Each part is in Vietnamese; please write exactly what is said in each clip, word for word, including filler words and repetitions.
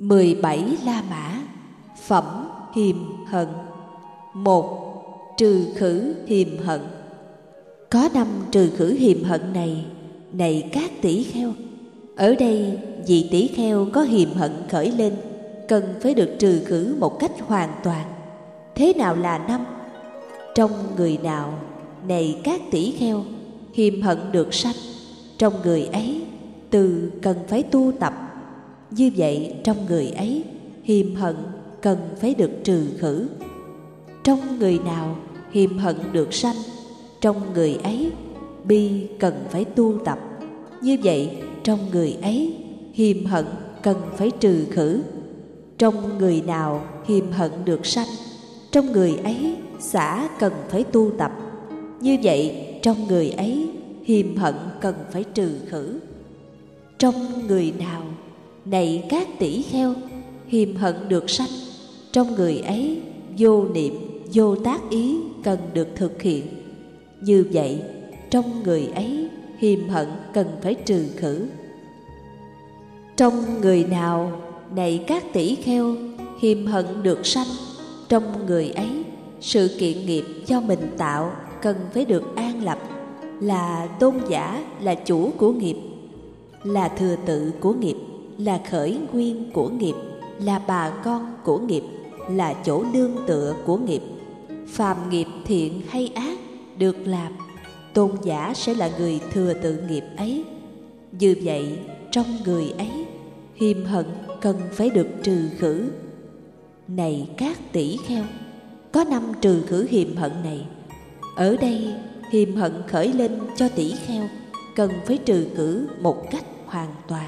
mười bảy La Mã. Phẩm hiềm hận. Một. Trừ khử hiềm hận. Có năm trừ khử hiềm hận này, này các tỷ kheo. Ở đây vị tỷ kheo có hiềm hận khởi lên, cần phải được trừ khử một cách hoàn toàn. Thế nào là năm? Trong người nào, này các tỷ kheo, hiềm hận được sanh, trong người ấy từ cần phải tu tập. Như vậy trong người ấy hiềm hận cần phải được trừ khử. Trong người nào hiềm hận được sanh, trong người ấy bi cần phải tu tập. Như vậy trong người ấy hiềm hận cần phải trừ khử. Trong người nào hiềm hận được sanh, trong người ấy xả cần phải tu tập. Như vậy trong người ấy hiềm hận cần phải trừ khử. Trong người nào, này các tỷ kheo, hiềm hận được sanh, trong người ấy vô niệm, vô tác ý cần được thực hiện. Như vậy trong người ấy hiềm hận cần phải trừ khử. Trong người nào, này các tỷ kheo, hiềm hận được sanh, trong người ấy sự kiện nghiệp do mình tạo cần phải được an lập. Là tôn giả, là chủ của nghiệp, là thừa tự của nghiệp, là khởi nguyên của nghiệp, là bà con của nghiệp, là chỗ nương tựa của nghiệp. Phàm nghiệp thiện hay ác được làm, tôn giả sẽ là người thừa tự nghiệp ấy. Như vậy trong người ấy hiềm hận cần phải được trừ khử. Này các tỷ kheo, có năm trừ khử hiềm hận này. Ở đây hiềm hận khởi lên cho tỷ kheo cần phải trừ khử một cách hoàn toàn.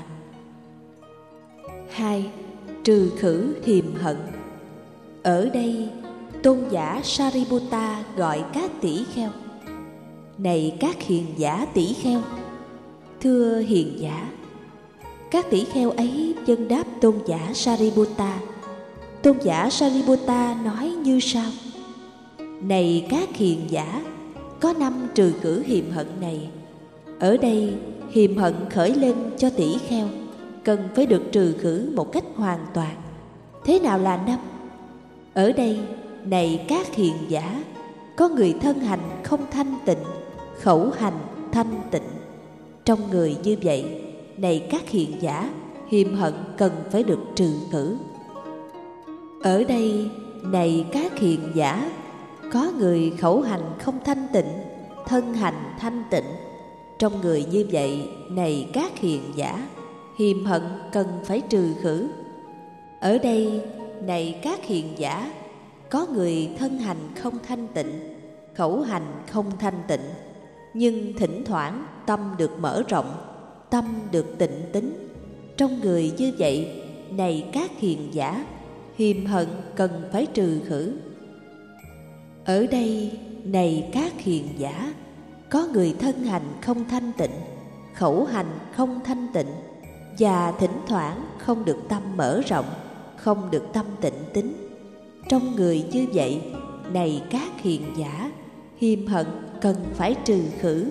Hai. Trừ khử hiềm hận. Ở đây tôn giả Sariputta gọi các tỷ kheo: này các hiền giả tỷ kheo. Thưa hiền giả. Các tỷ kheo ấy vâng đáp tôn giả Sariputta. Tôn giả Sariputta nói như sau: này các hiền giả, có năm trừ khử hiềm hận này. Ở đây hiềm hận khởi lên cho tỷ kheo cần phải được trừ khử một cách hoàn toàn. Thế nào là năm? Ở đây, này các hiền giả, có người thân hành không thanh tịnh, khẩu hành thanh tịnh. Trong người như vậy, này các hiền giả, hiềm hận cần phải được trừ khử. Ở đây, này các hiền giả, có người khẩu hành không thanh tịnh, thân hành thanh tịnh. Trong người như vậy, này các hiền giả, hiềm hận cần phải trừ khử. Ở đây, này các hiền giả, có người thân hành không thanh tịnh, khẩu hành không thanh tịnh, nhưng thỉnh thoảng tâm được mở rộng, tâm được tịnh tín. Trong người như vậy, này các hiền giả, hiềm hận cần phải trừ khử. Ở đây, này các hiền giả, có người thân hành không thanh tịnh, khẩu hành không thanh tịnh, và thỉnh thoảng không được tâm mở rộng, không được tâm tịnh tín. Trong người như vậy, này các hiền giả, hiềm hận cần phải trừ khử.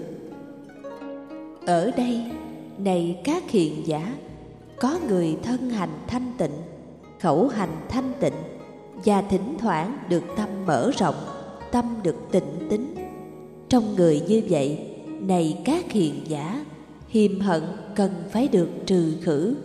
Ở đây, này các hiền giả, có người thân hành thanh tịnh, khẩu hành thanh tịnh, và thỉnh thoảng được tâm mở rộng, tâm được tịnh tín. Trong người như vậy, này các hiền giả, hiềm hận cần phải được trừ khử.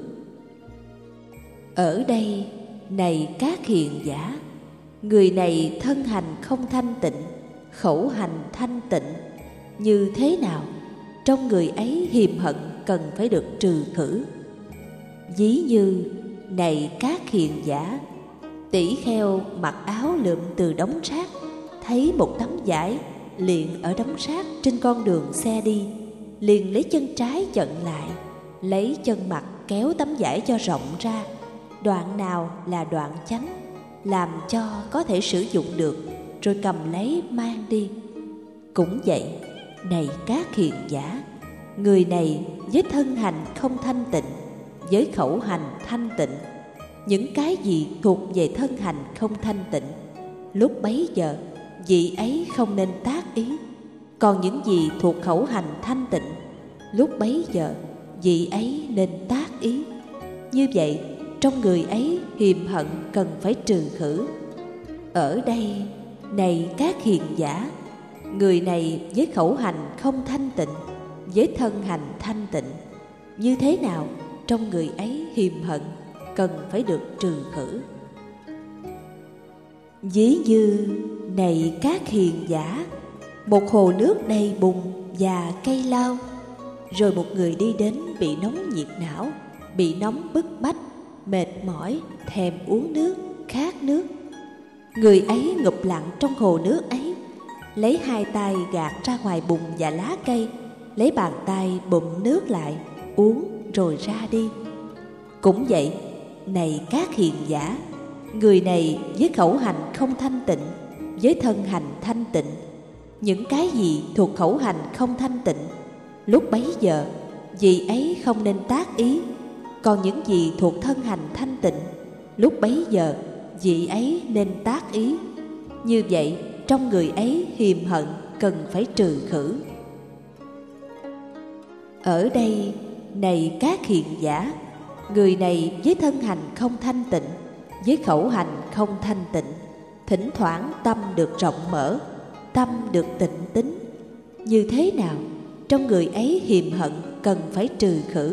Ở đây, này các hiền giả, người này thân hành không thanh tịnh, khẩu hành thanh tịnh. Như thế nào? Trong người ấy hiềm hận cần phải được trừ khử. Ví như, này các hiền giả, tỷ kheo mặc áo lượm từ đống rác, thấy một tấm vải liền ở đống rác trên con đường xe đi, liền lấy chân trái chận lại, lấy chân mặt kéo tấm vải cho rộng ra, đoạn nào là đoạn chánh, làm cho có thể sử dụng được, rồi cầm lấy mang đi. Cũng vậy, này các hiền giả, người này với thân hành không thanh tịnh, với khẩu hành thanh tịnh, những cái gì thuộc về thân hành không thanh tịnh, lúc bấy giờ vị ấy không nên tác ý. Còn những gì thuộc khẩu hành thanh tịnh, lúc bấy giờ vị ấy nên tác ý. Như vậy trong người ấy hiềm hận cần phải trừ khử. Ở đây, này các hiền giả, người này với khẩu hành không thanh tịnh, với thân hành thanh tịnh, như thế nào trong người ấy hiềm hận cần phải được trừ khử. Ví như, này các hiền giả, một hồ nước đầy bùn và cây lau, rồi một người đi đến bị nóng nhiệt não, bị nóng bức bách, mệt mỏi, thèm uống nước, khát nước. Người ấy ngụp lặng trong hồ nước ấy, lấy hai tay gạt ra ngoài bùn và lá cây, lấy bàn tay bụm nước lại, uống rồi ra đi. Cũng vậy, này các hiền giả, người này với khẩu hành không thanh tịnh, với thân hành thanh tịnh, những cái gì thuộc khẩu hành không thanh tịnh, lúc bấy giờ vị ấy không nên tác ý. Còn những gì thuộc thân hành thanh tịnh, lúc bấy giờ vị ấy nên tác ý. Như vậy trong người ấy hiềm hận cần phải trừ khử. Ở đây, này các hiền giả, người này với thân hành không thanh tịnh, với khẩu hành không thanh tịnh, thỉnh thoảng tâm được rộng mở, tâm được tịnh tín. Như thế nào trong người ấy hiềm hận cần phải trừ khử.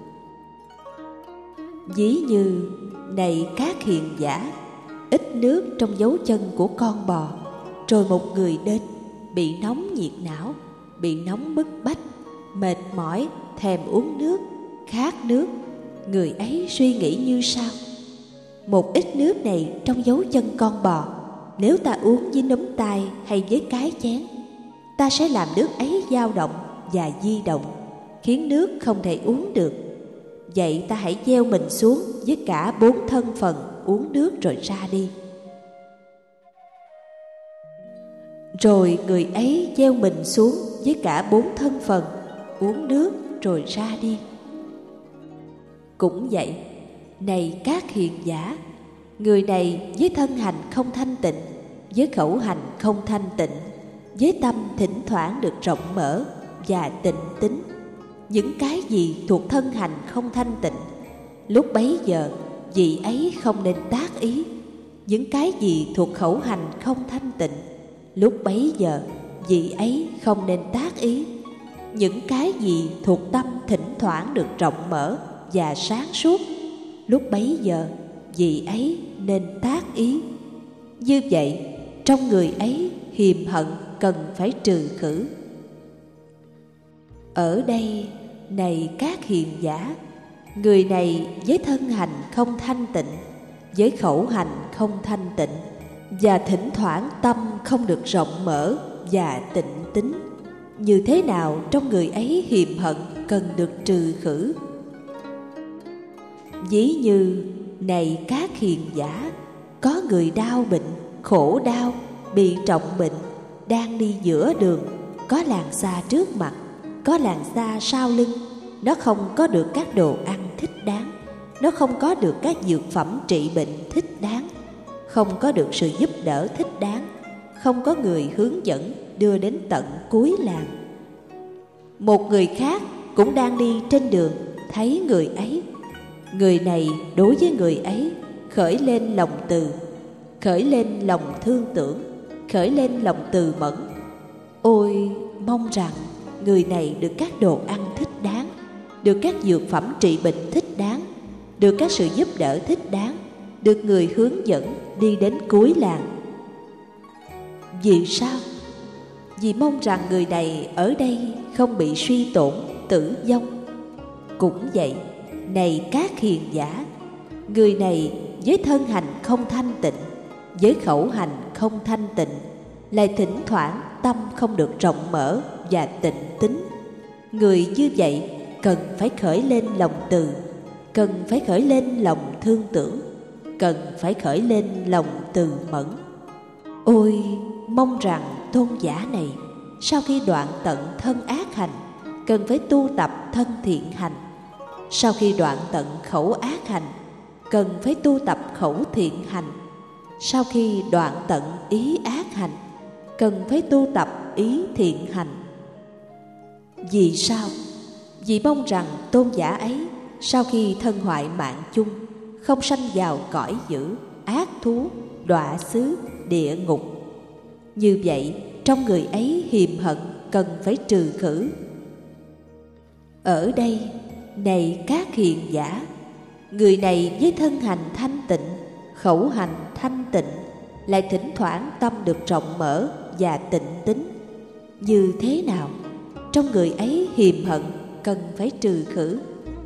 Ví như, này các hiền giả, ít nước trong dấu chân của con bò, rồi một người đến bị nóng nhiệt não, bị nóng bức bách, mệt mỏi, thèm uống nước, khát nước. Người ấy suy nghĩ như sau: một ít nước này trong dấu chân con bò, nếu ta uống với nắm tay hay với cái chén, ta sẽ làm nước ấy dao động và di động, khiến nước không thể uống được. Vậy ta hãy gieo mình xuống với cả bốn thân phần, uống nước rồi ra đi. Rồi người ấy gieo mình xuống với cả bốn thân phần, uống nước rồi ra đi. Cũng vậy, này các hiền giả, người này với thân hành không thanh tịnh, với khẩu hành không thanh tịnh, với tâm thỉnh thoảng được rộng mở và tịnh tín. Những cái gì thuộc thân hành không thanh tịnh, lúc bấy giờ vị ấy không nên tác ý. Những cái gì thuộc khẩu hành không thanh tịnh, lúc bấy giờ vị ấy không nên tác ý. Những cái gì thuộc tâm thỉnh thoảng được rộng mở và sáng suốt, lúc bấy giờ vị ấy nên tác ý. Như vậy trong người ấy hiềm hận cần phải trừ khử. Ở đây, này các hiền giả, người này với thân hành không thanh tịnh, với khẩu hành không thanh tịnh, và thỉnh thoảng tâm không được rộng mở và tịnh tín. Như thế nào trong người ấy hiềm hận cần được trừ khử. Ví như, này các hiền giả, có người đau bệnh, khổ đau, bị trọng bệnh, đang đi giữa đường, có làng xa trước mặt, có làng xa sau lưng. Nó không có được các đồ ăn thích đáng, nó không có được các dược phẩm trị bệnh thích đáng, không có được sự giúp đỡ thích đáng, không có người hướng dẫn đưa đến tận cuối làng. Một người khác cũng đang đi trên đường, thấy người ấy. Người này đối với người ấy khởi lên lòng từ, khởi lên lòng thương tưởng, khởi lên lòng từ mẫn. Ôi, mong rằng người này được các đồ ăn thích đáng, được các dược phẩm trị bệnh thích đáng, được các sự giúp đỡ thích đáng, được người hướng dẫn đi đến cuối làng. Vì sao? Vì mong rằng người này ở đây không bị suy tổn, tử vong. Cũng vậy, này các hiền giả, người này với thân hành không thanh tịnh, với khẩu hành không thanh tịnh, lại thỉnh thoảng tâm không được rộng mở và tịnh tín. Người như vậy cần phải khởi lên lòng từ, cần phải khởi lên lòng thương tưởng, cần phải khởi lên lòng từ mẫn. Ôi, mong rằng tôn giả này sau khi đoạn tận thân ác hành, cần phải tu tập thân thiện hành. Sau khi đoạn tận khẩu ác hành, cần phải tu tập khẩu thiện hành. Sau khi đoạn tận ý ác hành, cần phải tu tập ý thiện hành. Vì sao? Vì mong rằng tôn giả ấy sau khi thân hoại mạng chung, không sanh vào cõi dữ, ác thú, đọa xứ, địa ngục. Như vậy, trong người ấy hiềm hận cần phải trừ khử. Ở đây, này các hiền giả, người này với thân hành thanh tịnh, khẩu hành thanh tịnh, lại thỉnh thoảng tâm được rộng mở và tịnh tín. Như thế nào? Trong người ấy hiềm hận cần phải trừ khử.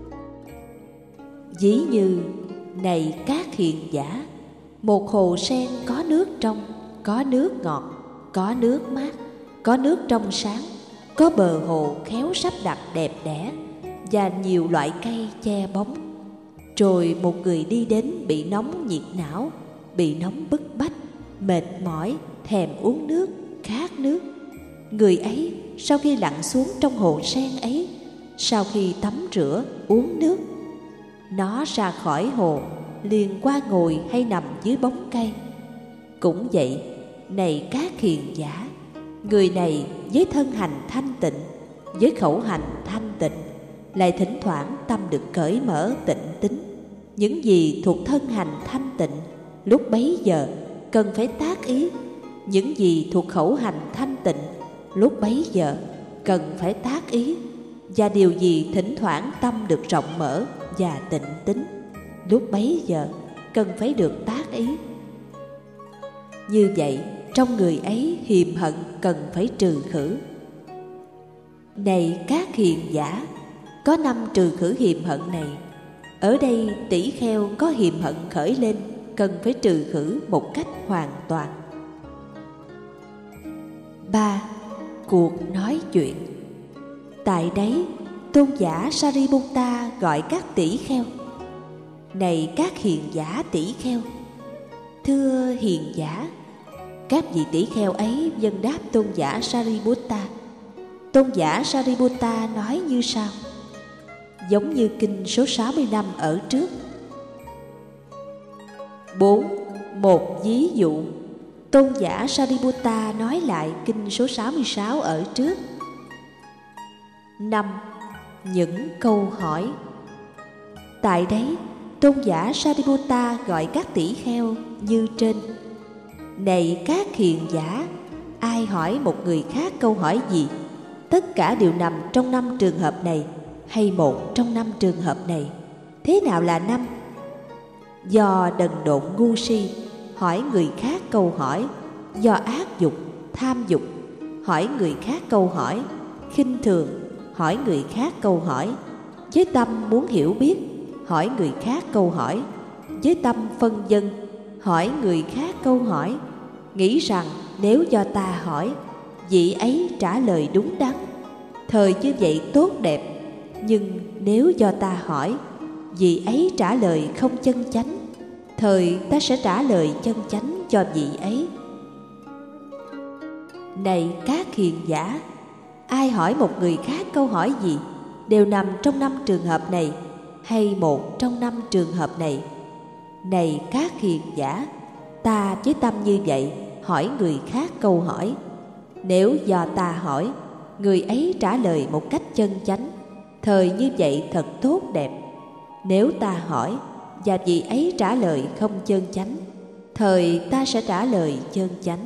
Ví như, này các hiền giả, một hồ sen có nước trong, có nước ngọt, có nước mát, có nước trong sáng, có bờ hồ khéo sắp đặt đẹp đẽ và nhiều loại cây che bóng. Rồi một người đi đến bị nóng nhiệt não, bị nóng bức bách, mệt mỏi, thèm uống nước, khát nước. Người ấy sau khi lặn xuống trong hồ sen ấy, sau khi tắm rửa, uống nước, nó ra khỏi hồ, liền qua ngồi hay nằm dưới bóng cây. Cũng vậy, này các hiền giả, người này với thân hành thanh tịnh, với khẩu hành thanh tịnh, lại thỉnh thoảng tâm được cởi mở tịnh tín. Những gì thuộc thân hành thanh tịnh, lúc bấy giờ cần phải tác ý. Những gì thuộc khẩu hành thanh tịnh, lúc bấy giờ cần phải tác ý. Và điều gì thỉnh thoảng tâm được rộng mở và tịnh tín, lúc bấy giờ cần phải được tác ý. Như vậy, trong người ấy hiềm hận cần phải trừ khử. Này các hiền giả, có năm trừ khử hiềm hận này. Ở đây tỷ kheo có hiềm hận khởi lên, cần phải trừ khử một cách hoàn toàn. Ba. Cuộc nói chuyện. Tại đấy, tôn giả Sariputta gọi các tỷ kheo: này các hiền giả tỷ kheo. Thưa hiền giả. Các vị tỷ kheo ấy vâng đáp tôn giả Sariputta. Tôn giả Sariputta nói như sau, giống như kinh số sáu mươi lăm ở trước. Bốn. Một ví dụ. Tôn giả Sariputta nói lại kinh số sáu mươi sáu ở trước. Năm. Những câu hỏi. Tại đấy, tôn giả Sariputta gọi các tỷ kheo như trên: này các hiền giả, ai hỏi một người khác câu hỏi gì, tất cả đều nằm trong năm trường hợp này, hay một trong năm trường hợp này. Thế nào là năm? Do đần độn ngu si hỏi người khác câu hỏi, do ác dục, tham dục hỏi người khác câu hỏi, khinh thường hỏi người khác câu hỏi, với tâm muốn hiểu biết hỏi người khác câu hỏi, với tâm phân vân hỏi người khác câu hỏi, nghĩ rằng nếu do ta hỏi, vị ấy trả lời đúng đắn, thời như vậy tốt đẹp. Nhưng nếu do ta hỏi, vị ấy trả lời không chân chánh, thời ta sẽ trả lời chân chánh cho vị ấy. Này các hiền giả, ai hỏi một người khác câu hỏi gì, đều nằm trong năm trường hợp này, hay một trong năm trường hợp này. Này các hiền giả, ta với tâm như vậy hỏi người khác câu hỏi, nếu do ta hỏi, người ấy trả lời một cách chân chánh, thời như vậy thật tốt đẹp. Nếu ta hỏi và vị ấy trả lời không chân chánh, thời ta sẽ trả lời chân chánh.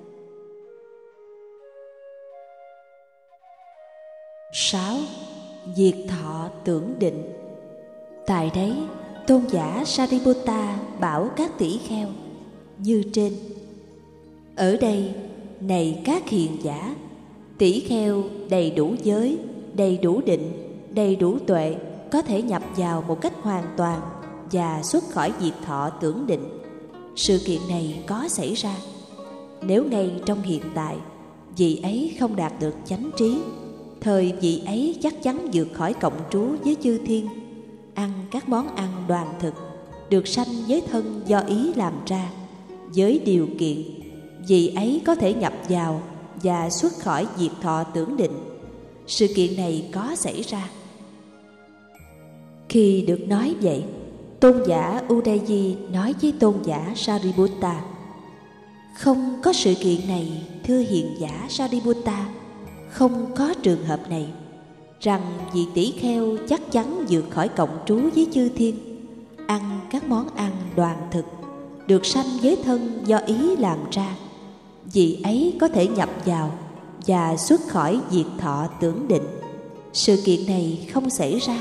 Sáu. Diệt thọ tưởng định. Tại đấy, tôn giả Sariputta bảo các tỷ kheo như trên. Ở đây, này các hiền giả, tỷ kheo đầy đủ giới, đầy đủ định, đầy đủ tuệ, có thể nhập vào một cách hoàn toàn và xuất khỏi diệt thọ tưởng định. Sự kiện này có xảy ra nếu ngay trong hiện tại vị ấy không đạt được chánh trí, thời vị ấy chắc chắn vượt khỏi cộng trú với chư thiên, ăn các món ăn đoàn thực, được sanh với thân do ý làm ra, với điều kiện vị ấy có thể nhập vào và xuất khỏi diệt thọ tưởng định. Sự kiện này có xảy ra. Khi được nói vậy, tôn giả Udayi nói với tôn giả Sariputta: không có sự kiện này, thưa hiền giả Sariputta, không có trường hợp này, rằng vị tỷ kheo chắc chắn vượt khỏi cộng trú với chư thiên, ăn các món ăn đoàn thực, được sanh với thân do ý làm ra, vị ấy có thể nhập vào và xuất khỏi diệt thọ tưởng định. Sự kiện này không xảy ra.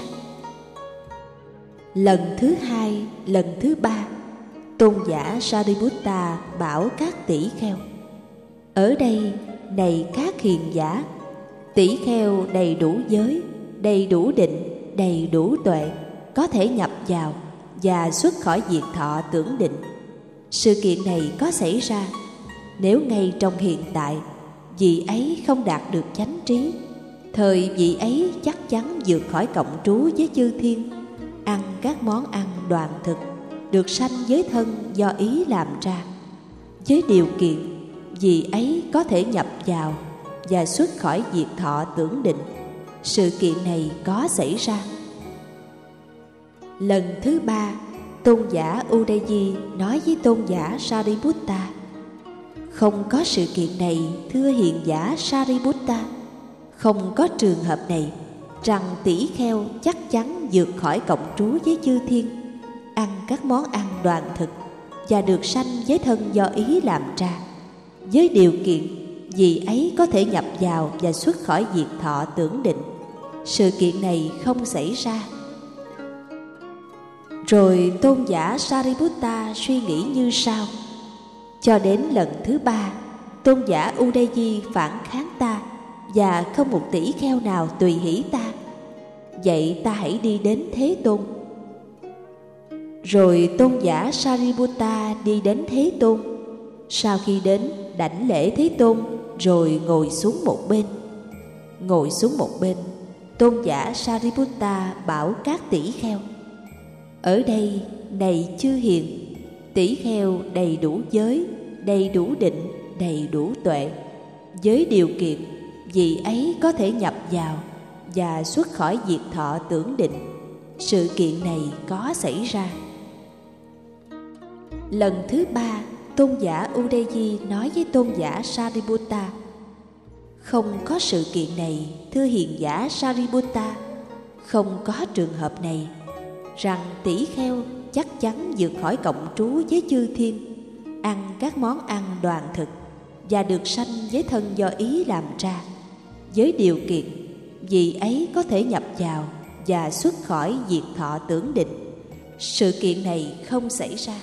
Lần thứ hai, lần thứ ba, tôn giả Sariputta bảo các tỷ kheo: ở đây, này các hiền giả, tỷ kheo đầy đủ giới, đầy đủ định, đầy đủ tuệ, có thể nhập vào và xuất khỏi diệt thọ tưởng định. Sự kiện này có xảy ra nếu ngay trong hiện tại vị ấy không đạt được chánh trí, thời vị ấy chắc chắn vượt khỏi cộng trú với chư thiên, ăn các món ăn đoàn thực, được sanh với thân do ý làm ra, với điều kiện vị ấy có thể nhập vào và xuất khỏi diệt thọ tưởng định. Sự kiện này có xảy ra. Lần thứ ba, tôn giả Udayi nói với tôn giả Sariputta: không có sự kiện này, thưa hiền giả Sariputta. Không có trường hợp này rằng tỷ kheo chắc chắn vượt khỏi cộng trú với chư thiên, ăn các món ăn đoàn thực và được sanh với thân do ý làm ra, với điều kiện vì ấy có thể nhập vào và xuất khỏi diệt thọ tưởng định. Sự kiện này không xảy ra. Rồi tôn giả Sariputta suy nghĩ như sau: cho đến lần thứ ba, tôn giả Udayi phản kháng ta và không một tỷ kheo nào tùy hỷ ta. Vậy ta hãy đi đến Thế Tôn. Rồi tôn giả Sariputta đi đến Thế Tôn. Sau khi đến, đảnh lễ Thế Tôn rồi ngồi xuống một bên. Ngồi xuống một bên, tôn giả Sariputta bảo các tỷ kheo: ở đây, này chư hiền, tỷ kheo đầy đủ giới, đầy đủ định, đầy đủ tuệ, với điều kiện vị ấy có thể nhập vào và xuất khỏi diệt thọ tưởng định. Sự kiện này có xảy ra. Lần thứ ba, tôn giả Udayi nói với tôn giả Sariputta: không có sự kiện này, thưa hiền giả Sariputta. Không có trường hợp này rằng tỷ kheo chắc chắn vượt khỏi cộng trú với chư thiên, ăn các món ăn đoàn thực và được sanh với thân do ý làm ra, với điều kiện vị ấy có thể nhập vào và xuất khỏi diệt thọ tưởng định. Sự kiện này không xảy ra.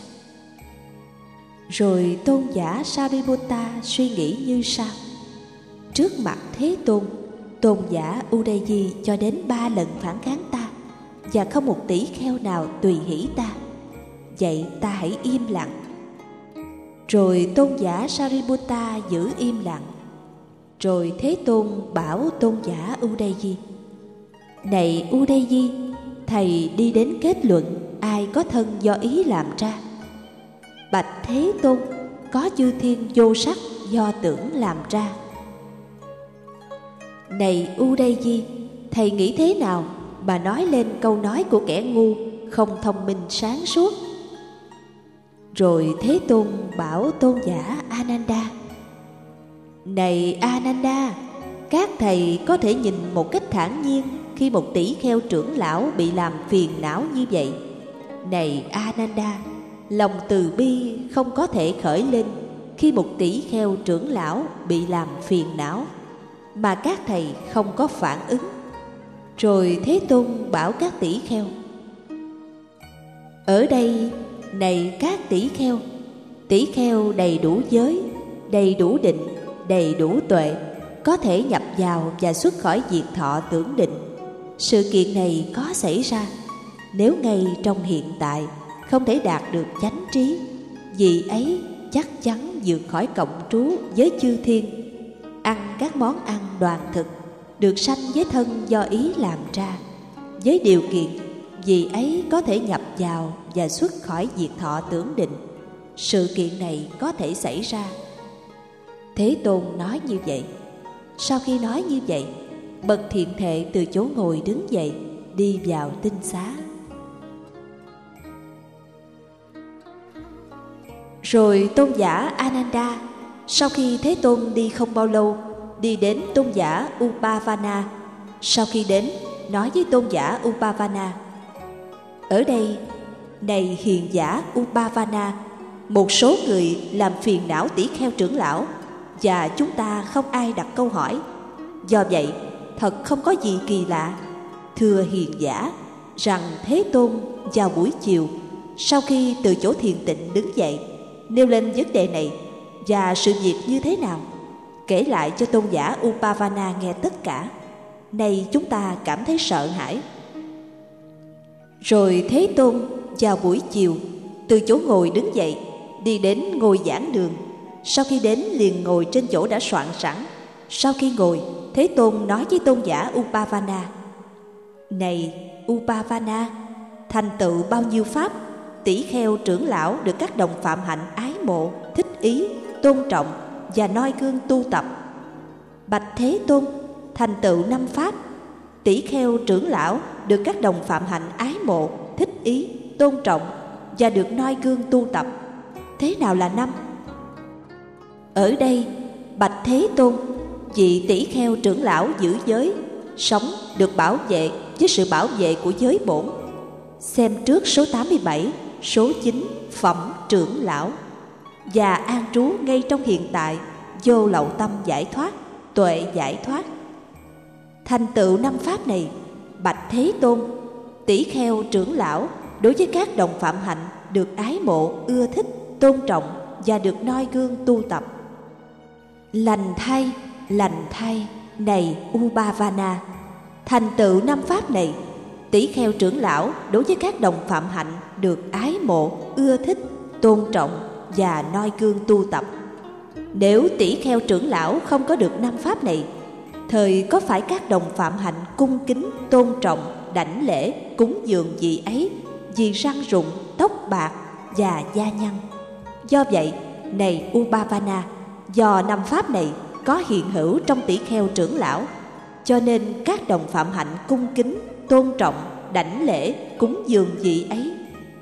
Rồi tôn giả Sariputta suy nghĩ như sau: trước mặt Thế Tôn, tôn giả Udayi cho đến ba lần phản kháng ta và không một tỷ kheo nào tùy hỷ ta. Vậy ta hãy im lặng. Rồi tôn giả Sariputta giữ im lặng. Rồi Thế Tôn bảo tôn giả Udayi: này Udayi, thầy đi đến kết luận ai có thân do ý làm ra. Bạch Thế Tôn, có chư thiên vô sắc do tưởng làm ra. Này Udayi, thầy nghĩ thế nào mà nói lên câu nói của kẻ ngu, không thông minh sáng suốt? Rồi Thế Tôn bảo tôn giả Ananda: này Ananda, các thầy có thể nhìn một cách thản nhiên khi một tỷ kheo trưởng lão bị làm phiền não như vậy. Này Ananda, lòng từ bi không có thể khởi lên khi một tỷ kheo trưởng lão bị làm phiền não, mà các thầy không có phản ứng. Rồi Thế Tôn bảo các tỷ kheo: ở đây, này các tỷ kheo, tỷ kheo đầy đủ giới, đầy đủ định, đầy đủ tuệ, có thể nhập vào và xuất khỏi diệt thọ tưởng định. Sự kiện này có xảy ra nếu ngay trong hiện tại không thể đạt được chánh trí, vị ấy chắc chắn vượt khỏi cộng trú với chư thiên, ăn các món ăn đoàn thực, được sanh với thân do ý làm ra, với điều kiện vị ấy có thể nhập vào và xuất khỏi diệt thọ tưởng định. Sự kiện này có thể xảy ra. Thế Tôn nói như vậy. Sau khi nói như vậy, bậc thiện thệ từ chỗ ngồi đứng dậy, đi vào tinh xá. Rồi tôn giả Ananda, sau khi Thế Tôn đi không bao lâu, đi đến tôn giả Upavana. Sau khi đến, nói với tôn giả Upavana: ở đây, Này hiền giả Upavana, một số người làm phiền não tỷ kheo trưởng lão, và chúng ta không ai đặt câu hỏi. Do vậy, thật không có gì kỳ lạ, thưa hiền giả, rằng Thế Tôn vào buổi chiều, sau khi từ chỗ thiền tịnh đứng dậy, nêu lên vấn đề này và sự việc như thế nào, kể lại cho tôn giả Upavana nghe tất cả. Nay chúng ta cảm thấy sợ hãi. Rồi Thế Tôn vào buổi chiều từ chỗ ngồi đứng dậy, đi đến ngôi giảng đường. Sau khi đến liền ngồi trên chỗ đã soạn sẵn. Sau khi ngồi, Thế Tôn nói với tôn giả Upavana: Này Upavana, thành tựu bao nhiêu pháp, tỷ kheo trưởng lão được các đồng phạm hạnh ái mộ, thích ý, tôn trọng và noi gương tu tập. Bạch Thế Tôn, thành tựu năm pháp, tỷ kheo trưởng lão được các đồng phạm hạnh ái mộ, thích ý, tôn trọng và được noi gương tu tập. Thế nào là năm? Ở đây, bạch Thế Tôn, vị tỷ kheo trưởng lão giữ giới, sống được bảo vệ với sự bảo vệ của giới bổn. Xem trước số tám mươi bảy, số chín, phẩm trưởng lão. Và an trú ngay trong hiện tại, vô lậu tâm giải thoát, tuệ giải thoát. Thành tựu năm pháp này, bạch Thế Tôn, tỷ kheo trưởng lão đối với các đồng phạm hạnh được ái mộ, ưa thích, tôn trọng và được noi gương tu tập. Lành thay, lành thay, này Upavana, thành tựu năm pháp này, tỷ kheo trưởng lão đối với các đồng phạm hạnh được ái mộ, ưa thích, tôn trọng và noi gương tu tập. Nếu tỷ kheo trưởng lão không có được năm pháp này, thời có phải các đồng phạm hạnh cung kính, tôn trọng, đảnh lễ, cúng dường vị ấy vì răng rụng, tóc bạc và da nhăn. Do vậy, này Upavana, do năm pháp này có hiện hữu trong tỷ kheo trưởng lão, cho nên các đồng phạm hạnh cung kính, tôn trọng, đảnh lễ, cúng dường vị ấy.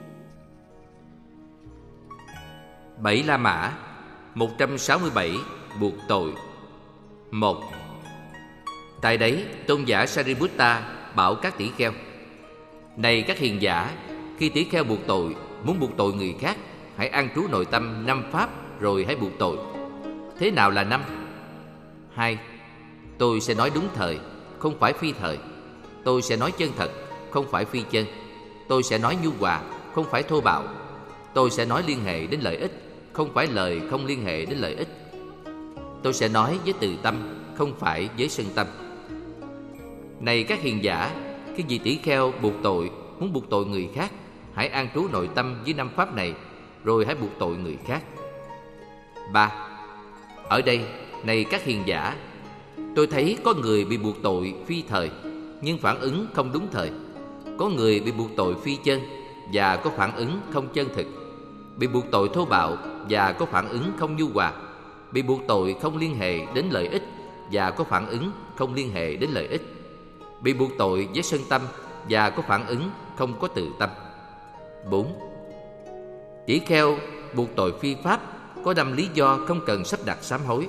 Bảy La Mã. Một trăm sáu mươi bảy. Buộc tội. Một. Tại đấy, tôn giả Sariputta bảo các tỷ kheo: Này các hiền giả, khi tỷ kheo buộc tội, muốn buộc tội người khác, hãy an trú nội tâm năm pháp rồi hãy buộc tội. Thế nào là năm? Hai. Tôi sẽ nói đúng thời, không phải phi thời. Tôi sẽ nói chân thật, không phải phi chân. Tôi sẽ nói nhu hòa, không phải thô bạo. Tôi sẽ nói liên hệ đến lợi ích, không phải lời không liên hệ đến lợi ích. Tôi sẽ nói với từ tâm, không phải với sân tâm. Này các hiền giả, khi vị tỷ kheo buộc tội, muốn buộc tội người khác, hãy an trú nội tâm với năm pháp này, rồi hãy buộc tội người khác. Ba. Ở đây, này các hiền giả, tôi thấy có người bị buộc tội phi thời, nhưng phản ứng không đúng thời. Có người bị buộc tội phi chân và có phản ứng không chân thực. Bị buộc tội thô bạo và có phản ứng không nhu hòa. Bị buộc tội không liên hệ đến lợi ích và có phản ứng không liên hệ đến lợi ích. Bị buộc tội với sân tâm và có phản ứng không có từ tâm. Bốn. Tỷ kheo buộc tội phi pháp có năm lý do không cần sắp đặt sám hối.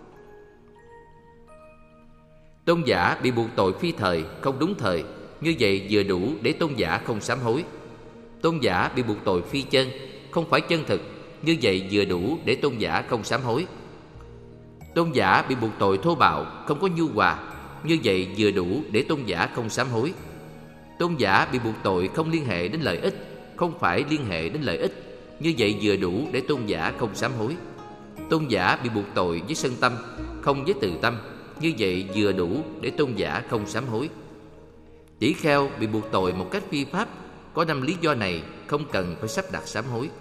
Tôn giả bị buộc tội phi thời, không đúng thời, như vậy vừa đủ để tôn giả không sám hối. Tôn giả bị buộc tội phi chân, không phải chân thực, như vậy vừa đủ để tôn giả không sám hối. Tôn giả bị buộc tội thô bạo, không có nhu hòa, như vậy vừa đủ để tôn giả không sám hối. Tôn giả bị buộc tội không liên hệ đến lợi ích, không phải liên hệ đến lợi ích, như vậy vừa đủ để tôn giả không sám hối. Tôn giả bị buộc tội với sân tâm, không với từ tâm, như vậy vừa đủ để tôn giả không sám hối. Tỷ kheo bị buộc tội một cách phi pháp, có năm lý do này không cần phải sắp đặt sám hối.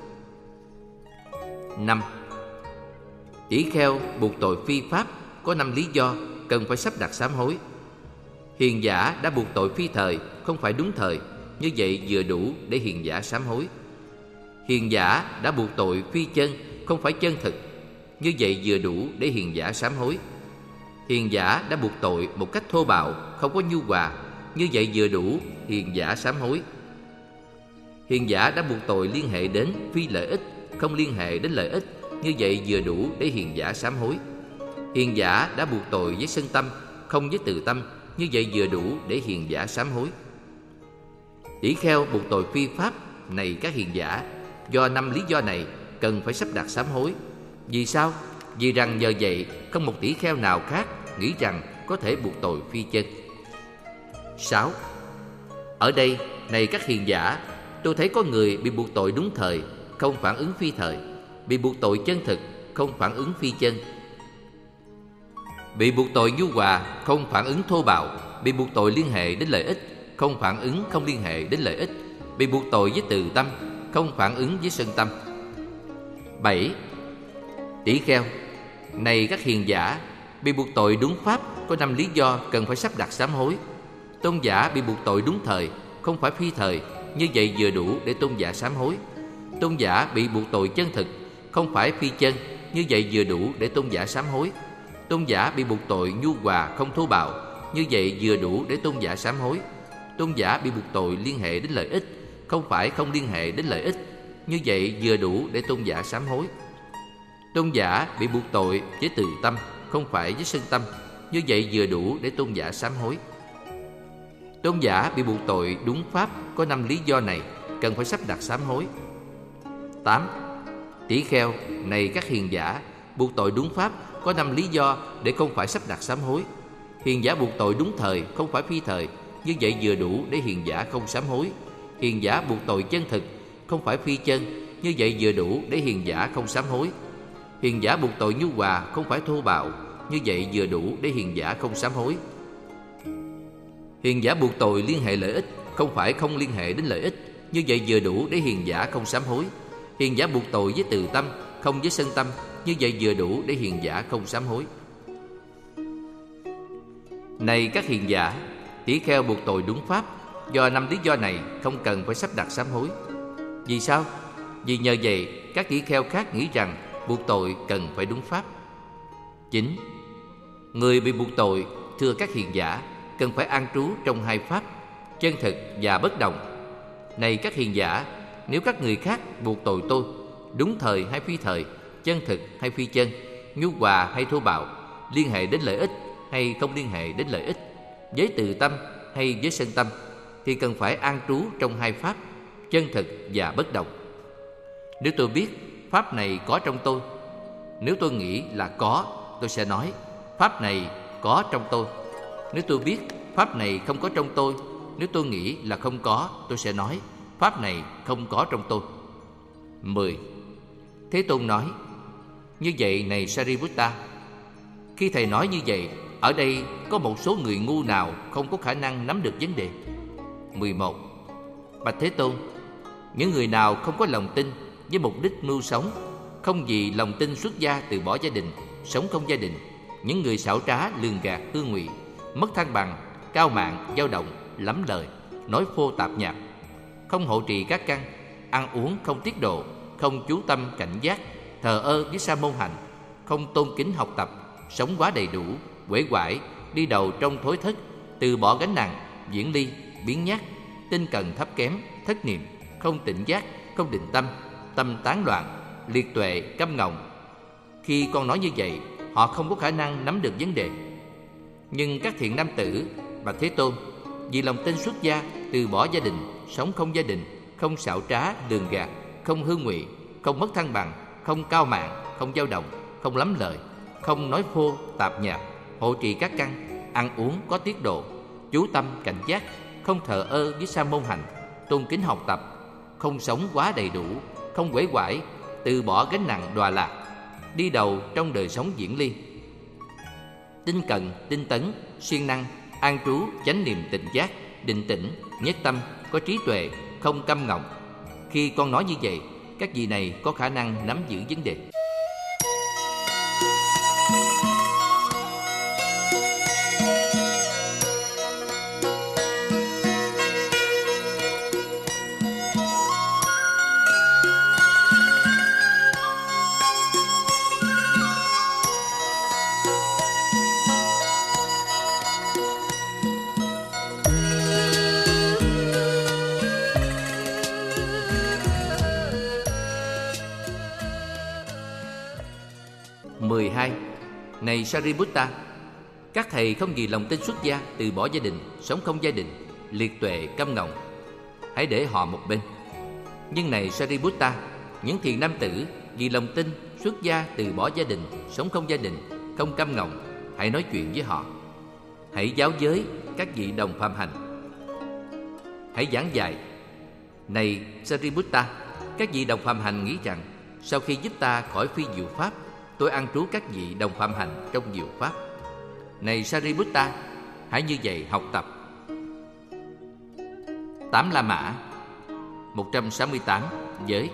Năm. Tỷ kheo buộc tội phi pháp có năm lý do cần phải sắp đặt sám hối. Hiền giả đã buộc tội phi thời, không phải đúng thời, như vậy vừa đủ để hiền giả sám hối. Hiền giả đã buộc tội phi chân, không phải chân thực, như vậy vừa đủ để hiền giả sám hối. Hiền giả đã buộc tội một cách thô bạo, không có nhu hòa, như vậy vừa đủ hiền giả sám hối. Hiền giả đã buộc tội liên hệ đến phi lợi ích, không liên hệ đến lợi ích, như vậy vừa đủ để hiền giả sám hối. Hiền giả đã buộc tội với sân tâm, không với từ tâm, như vậy vừa đủ để hiền giả sám hối. Tỷ kheo buộc tội phi pháp này các hiền giả, do năm lý do này cần phải sắp đặt sám hối. Vì sao? Vì rằng nhờ vậy không một tỷ kheo nào khác nghĩ rằng có thể buộc tội phi chân. Sáu. Ở đây, này các hiền giả, tôi thấy có người bị buộc tội đúng thời, không phản ứng phi thời, bị buộc tội chân thực, không phản ứng phi chân, bị buộc tội nhu hòa, không phản ứng thô bạo, bị buộc tội liên hệ đến lợi ích, không phản ứng không liên hệ đến lợi ích, bị buộc tội với từ tâm, không phản ứng với sân tâm. Bảy. Tỷ kheo, này các hiền giả, bị buộc tội đúng pháp có năm lý do cần phải sắp đặt sám hối. Tôn giả bị buộc tội đúng thời, không phải phi thời, như vậy vừa đủ để tôn giả sám hối. Tôn giả bị buộc tội chân thực, không phải phi chân, như vậy vừa đủ để tôn giả sám hối. Tôn giả bị buộc tội nhu hòa, không thô bạo, như vậy vừa đủ để tôn giả sám hối. Tôn giả bị buộc tội liên hệ đến lợi ích, không phải không liên hệ đến lợi ích, như vậy vừa đủ để tôn giả sám hối. Tôn giả bị buộc tội với từ tâm, không phải với sân tâm, như vậy vừa đủ để tôn giả sám hối. Tôn giả bị buộc tội đúng pháp có năm lý do này cần phải sắp đặt sám hối. Tám. Tỷ kheo, này các hiền giả, buộc tội đúng pháp có năm lý do để không phải sắp đặt sám hối. Hiền giả buộc tội đúng thời, không phải phi thời, như vậy vừa đủ để hiền giả không sám hối. Hiền giả buộc tội chân thực, không phải phi chân, như vậy vừa đủ để hiền giả không sám hối. Hiền giả buộc tội nhu hòa, không phải thô bạo, như vậy vừa đủ để hiền giả không sám hối. Hiền giả buộc tội liên hệ lợi ích, không phải không liên hệ đến lợi ích, như vậy vừa đủ để hiền giả không sám hối. Hiền giả buộc tội với từ tâm, không với sân tâm, như vậy vừa đủ để hiền giả không sám hối. Này các hiền giả, tỷ kheo buộc tội đúng pháp, do năm lý do này không cần phải sắp đặt sám hối. Vì sao? Vì nhờ vậy các tỷ kheo khác nghĩ rằng buộc tội cần phải đúng pháp. Chín. Người bị buộc tội, thưa các hiền giả, cần phải an trú trong hai pháp, chân thực và bất đồng. Này các hiền giả, nếu các người khác buộc tội tôi, đúng thời hay phi thời, chân thực hay phi chân, nhu hòa hay thô bạo, liên hệ đến lợi ích hay không liên hệ đến lợi ích, với từ tâm hay với sân tâm, thì cần phải an trú trong hai pháp, chân thực và bất đồng. Nếu tôi biết pháp này có trong tôi, nếu tôi nghĩ là có, tôi sẽ nói pháp này có trong tôi. Nếu tôi biết pháp này không có trong tôi, nếu tôi nghĩ là không có, tôi sẽ nói pháp này không có trong tôi. Mười. Thế Tôn nói: như vậy này Sariputta, khi thầy nói như vậy, ở đây có một số người ngu nào không có khả năng nắm được vấn đề? Mười một. Bạch Thế Tôn, những người nào không có lòng tin với mục đích mưu sống, không vì lòng tin xuất gia từ bỏ gia đình, sống không gia đình, những người xảo trá, lường gạt, hư ngụy, mất thăng bằng, cao mạn, dao động, lắm lời, nói phô tạp nhạp, không hộ trì các căn, ăn uống không tiết độ, không chú tâm cảnh giác, thờ ơ với sa môn hành, không tôn kính học tập, sống quá đầy đủ, uể oải, đi đầu trong thối thất, từ bỏ gánh nặng, diễn ly, biến nhát, tinh cần thấp kém, thất niệm, không tỉnh giác, không định tâm, tâm tán loạn, liệt tuệ, câm ngọng. Khi con nói như vậy, họ không có khả năng nắm được vấn đề. Nhưng các thiện nam tử, Bạch Thế Tôn, vì lòng tin xuất gia, từ bỏ gia đình, sống không gia đình, không xảo trá, lường gạt, không hư ngụy, không mất thăng bằng, không cao mạn, không dao động, không lắm lời, không nói phô tạp nhạp, hộ trì các căn, ăn uống có tiết độ, chú tâm cảnh giác, không thờ ơ với sa môn hành, tôn kính học tập, không sống quá đầy đủ, không uể oải, từ bỏ gánh nặng đọa lạc, đi đầu trong đời sống diễn ly, tinh cần, tinh tấn, siêng năng, an trú, chánh niệm tỉnh giác, định tĩnh, nhất tâm, có trí tuệ, không câm ngọng. Khi con nói như vậy, các vị này có khả năng nắm giữ vấn đề. Mười hai. Này Sariputta, các thầy không vì lòng tin xuất gia, từ bỏ gia đình, sống không gia đình, liệt tuệ, câm ngọng, hãy để họ một bên. Nhưng này Sariputta, những thiền nam tử vì lòng tin xuất gia từ bỏ gia đình, sống không gia đình, không câm ngọng, hãy nói chuyện với họ. Hãy giáo giới các vị đồng phạm hành. Hãy giảng dạy. Này Sariputta, các vị đồng phạm hành nghĩ rằng sau khi giúp ta khỏi phi diệu pháp, tôi an trú các vị đồng phạm hành trong diệu pháp. Này Sariputta, hãy như vậy học tập. Tám La Mã. Một trăm sáu mươi tám. Giới.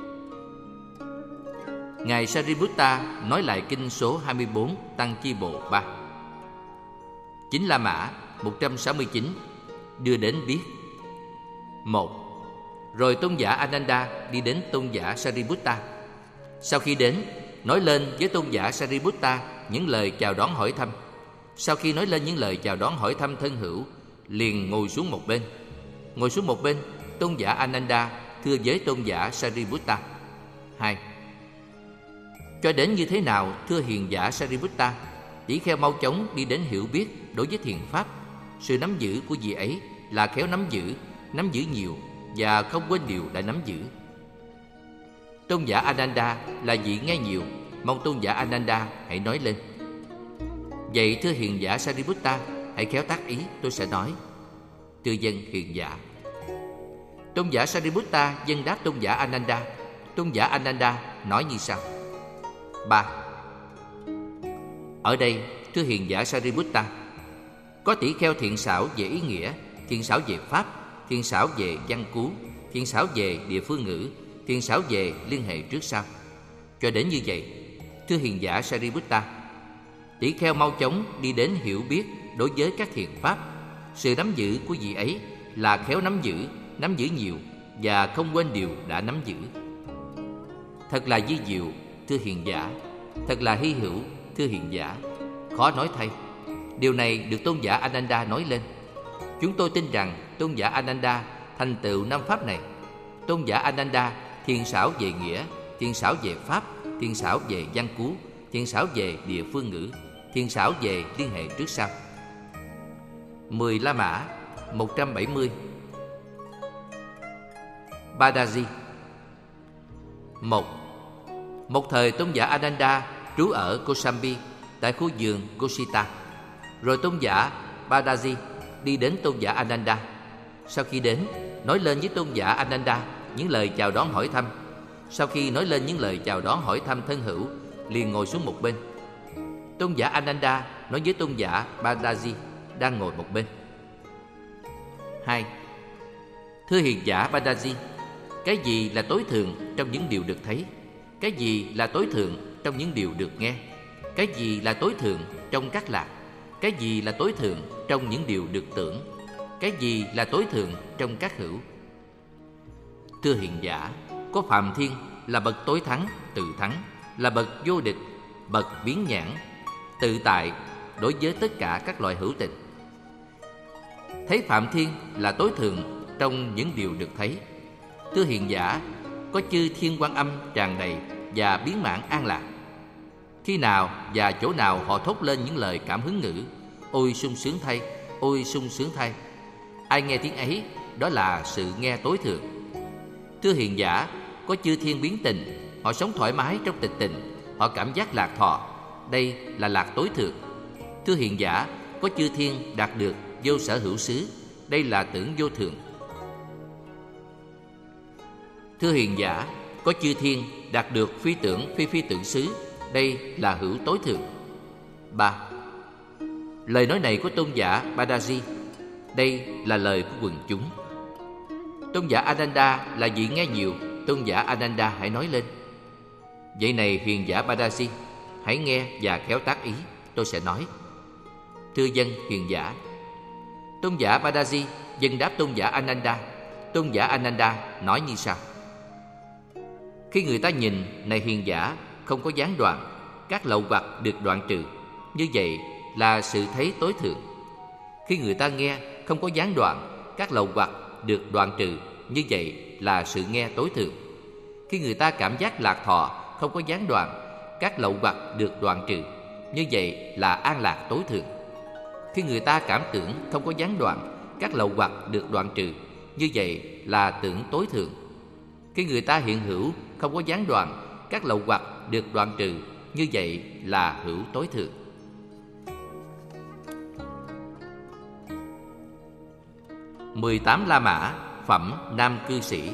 Ngài Sariputta nói lại kinh số hai mươi bốn Tăng Chi Bộ ba. Chín La Mã. Một trăm sáu mươi chín. Đưa đến biết. Một. Rồi tôn giả Ananda đi đến tôn giả Sariputta. Sau khi đến, nói lên với tôn giả Sariputta những lời chào đón hỏi thăm. Sau khi nói lên những lời chào đón hỏi thăm thân hữu, liền ngồi xuống một bên. Ngồi xuống một bên, tôn giả Ananda thưa với tôn giả Sariputta. Hai. Cho đến như thế nào, thưa hiền giả Sariputta, tỷ kheo mau chóng đi đến hiểu biết đối với thiền pháp. Sự nắm giữ của vị ấy là khéo nắm giữ, nắm giữ nhiều và không quên điều đã nắm giữ. Tôn giả Ananda là vị nghe nhiều, mong tôn giả Ananda hãy nói lên. Vậy thưa hiền giả Sariputta, hãy khéo tác ý, tôi sẽ nói. Tư dân hiền giả. Tôn giả Sariputta dâng đáp tôn giả Ananda. Tôn giả Ananda nói như sau. Ba. Ở đây, thưa hiền giả Sariputta, có tỷ kheo thiện xảo về ý nghĩa, thiện xảo về pháp, thiện xảo về văn cú, thiện xảo về địa phương ngữ, thiện xảo về liên hệ trước sau. Cho đến như vậy, thưa hiền giả Sariputta, tỷ kheo mau chóng đi đến hiểu biết đối với các thiện pháp. Sự nắm giữ của vị ấy là khéo nắm giữ, nắm giữ nhiều và không quên điều đã nắm giữ. Thật là vi diệu, thưa hiền giả. Thật là hy hữu, thưa hiền giả. Khó nói thay. Điều này được tôn giả Ananda nói lên. Chúng tôi tin rằng tôn giả Ananda thành tựu năm pháp này. Tôn giả Ananda thiền xảo về nghĩa, thiền xảo về pháp, thiền xảo về văn cú, thiền xảo về địa phương ngữ, thiền xảo về liên hệ trước sau. Mười La Mã. Một trăm bảy mươi. Badaji. Một. Một thời tôn giả Ananda trú ở Kosambi tại khu vườn Kosita. Rồi tôn giả Badaji đi đến tôn giả Ananda. Sau khi đến, nói lên với tôn giả Ananda những lời chào đón hỏi thăm. Sau khi nói lên những lời chào đón hỏi thăm thân hữu, liền ngồi xuống một bên. Tôn giả Ananda nói với tôn giả Badaji đang ngồi một bên. Hai. Thưa hiền giả Badaji, cái gì là tối thượng trong những điều được thấy? Cái gì là tối thượng trong những điều được nghe? Cái gì là tối thượng trong các lạc? Cái gì là tối thượng trong những điều được tưởng? Cái gì là tối thượng trong các hữu? Thưa hiền giả, có Phạm Thiên là bậc tối thắng, tự thắng, là bậc vô địch, bậc biến nhãn, tự tại đối với tất cả các loại hữu tình. Thấy Phạm Thiên là tối thượng trong những điều được thấy. Thưa hiền giả, có chư Thiên Quan Âm tràn đầy và biến mãn an lạc. Khi nào và chỗ nào họ thốt lên những lời cảm hứng ngữ, ôi sung sướng thay, ôi sung sướng thay. Ai nghe tiếng ấy, đó là sự nghe tối thượng. Thưa hiền giả, có chư thiên biến tình, họ sống thoải mái trong tịch tình, họ cảm giác lạc thọ, đây là lạc tối thượng. Thưa hiền giả, có chư thiên đạt được vô sở hữu xứ, đây là tưởng vô thượng. Thưa hiền giả, có chư thiên đạt được phi tưởng phi phi tưởng xứ, đây là hữu tối thượng. Ba. Lời nói này của tôn giả Badaji, đây là lời của quần chúng. Tôn giả Ananda là vị nghe nhiều, tôn giả Ananda hãy nói lên. Vậy này hiền giả Badaji, hãy nghe và khéo tác ý, tôi sẽ nói. Thưa dân hiền giả. Tôn giả Badaji dâng đáp tôn giả Ananda. Tôn giả Ananda nói như sau. Khi người ta nhìn, này hiền giả, không có gián đoạn, các lậu hoặc được đoạn trừ, như vậy là sự thấy tối thượng. Khi người ta nghe, không có gián đoạn, các lậu hoặc được đoạn trừ, như vậy là sự nghe tối thượng. Khi người ta cảm giác lạc thọ, không có gián đoạn, các lậu hoặc được đoạn trừ, như vậy là an lạc tối thượng. Khi người ta cảm tưởng không có gián đoạn, các lậu hoặc được đoạn trừ, như vậy là tưởng tối thượng. Khi người ta hiện hữu không có gián đoạn, các lậu hoặc được đoạn trừ, như vậy là hữu tối thượng. mười tám La Mã phẩm nam cư sĩ.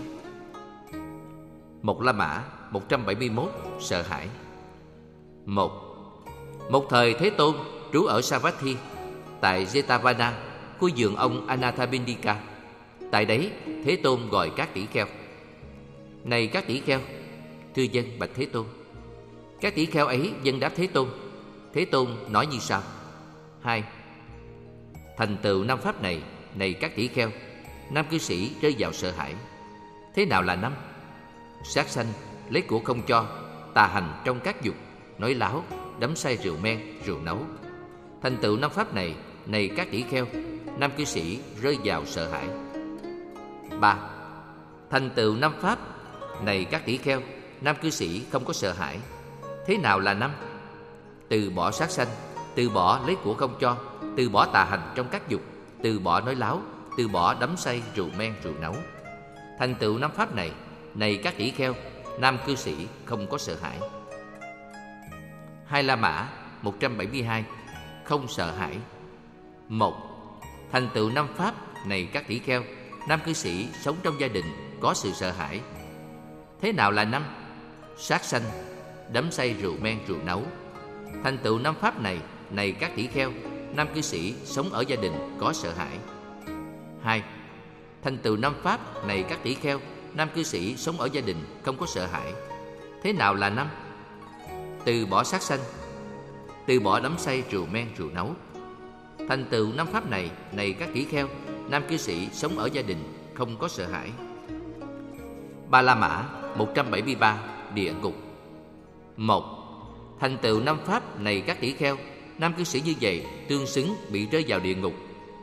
Một La Mã một trăm bảy mươi mốt sợ hãi. Một Một thời Thế Tôn trú ở Savatthi, tại Jetavana, khu vườn ông Anathapindika. Tại đấy Thế Tôn gọi các tỷ kheo: Này các tỷ kheo, thưa dân bạch Thế Tôn. Các tỷ kheo ấy dân đáp Thế Tôn. Thế Tôn nói như sau: Hai Thành tựu năm pháp này, này các tỷ kheo, nam cư sĩ rơi vào sợ hãi. Thế nào là năm? Sát sanh, lấy của không cho, tà hành trong các dục, nói láo, đắm say rượu men, rượu nấu. Thành tựu năm pháp này, này các tỷ kheo, nam cư sĩ rơi vào sợ hãi. Ba Thành tựu năm pháp này các tỷ kheo, nam cư sĩ không có sợ hãi. Thế nào là năm? Từ bỏ sát sanh, từ bỏ lấy của không cho, từ bỏ tà hành trong các dục, từ bỏ nói láo, từ bỏ đắm say rượu men, rượu nấu. Thành tựu năm pháp này, này các tỷ kheo, nam cư sĩ không có sợ hãi. Hai La Mã một trăm bảy mươi hai không sợ hãi. Một Thành tựu năm pháp này các tỷ kheo, nam cư sĩ sống trong gia đình có sự sợ hãi. Thế nào là năm? Sát sanh, đắm say rượu men, rượu nấu. Thành tựu năm pháp này, này các tỷ kheo, nam cư sĩ sống ở gia đình có sợ hãi. Hai Thành tựu năm pháp này các tỷ kheo, nam cư sĩ sống ở gia đình không có sợ hãi. Thế nào là năm? Từ bỏ sát sanh, từ bỏ đắm say rượu men, rượu nấu. Thành tựu năm pháp này, này các tỷ kheo, nam cư sĩ sống ở gia đình không có sợ hãi. Ba La Mã một trăm bảy mươi ba địa ngục. Một Thành tựu năm pháp này các tỷ kheo, nam cư sĩ như vậy tương xứng bị rơi vào địa ngục.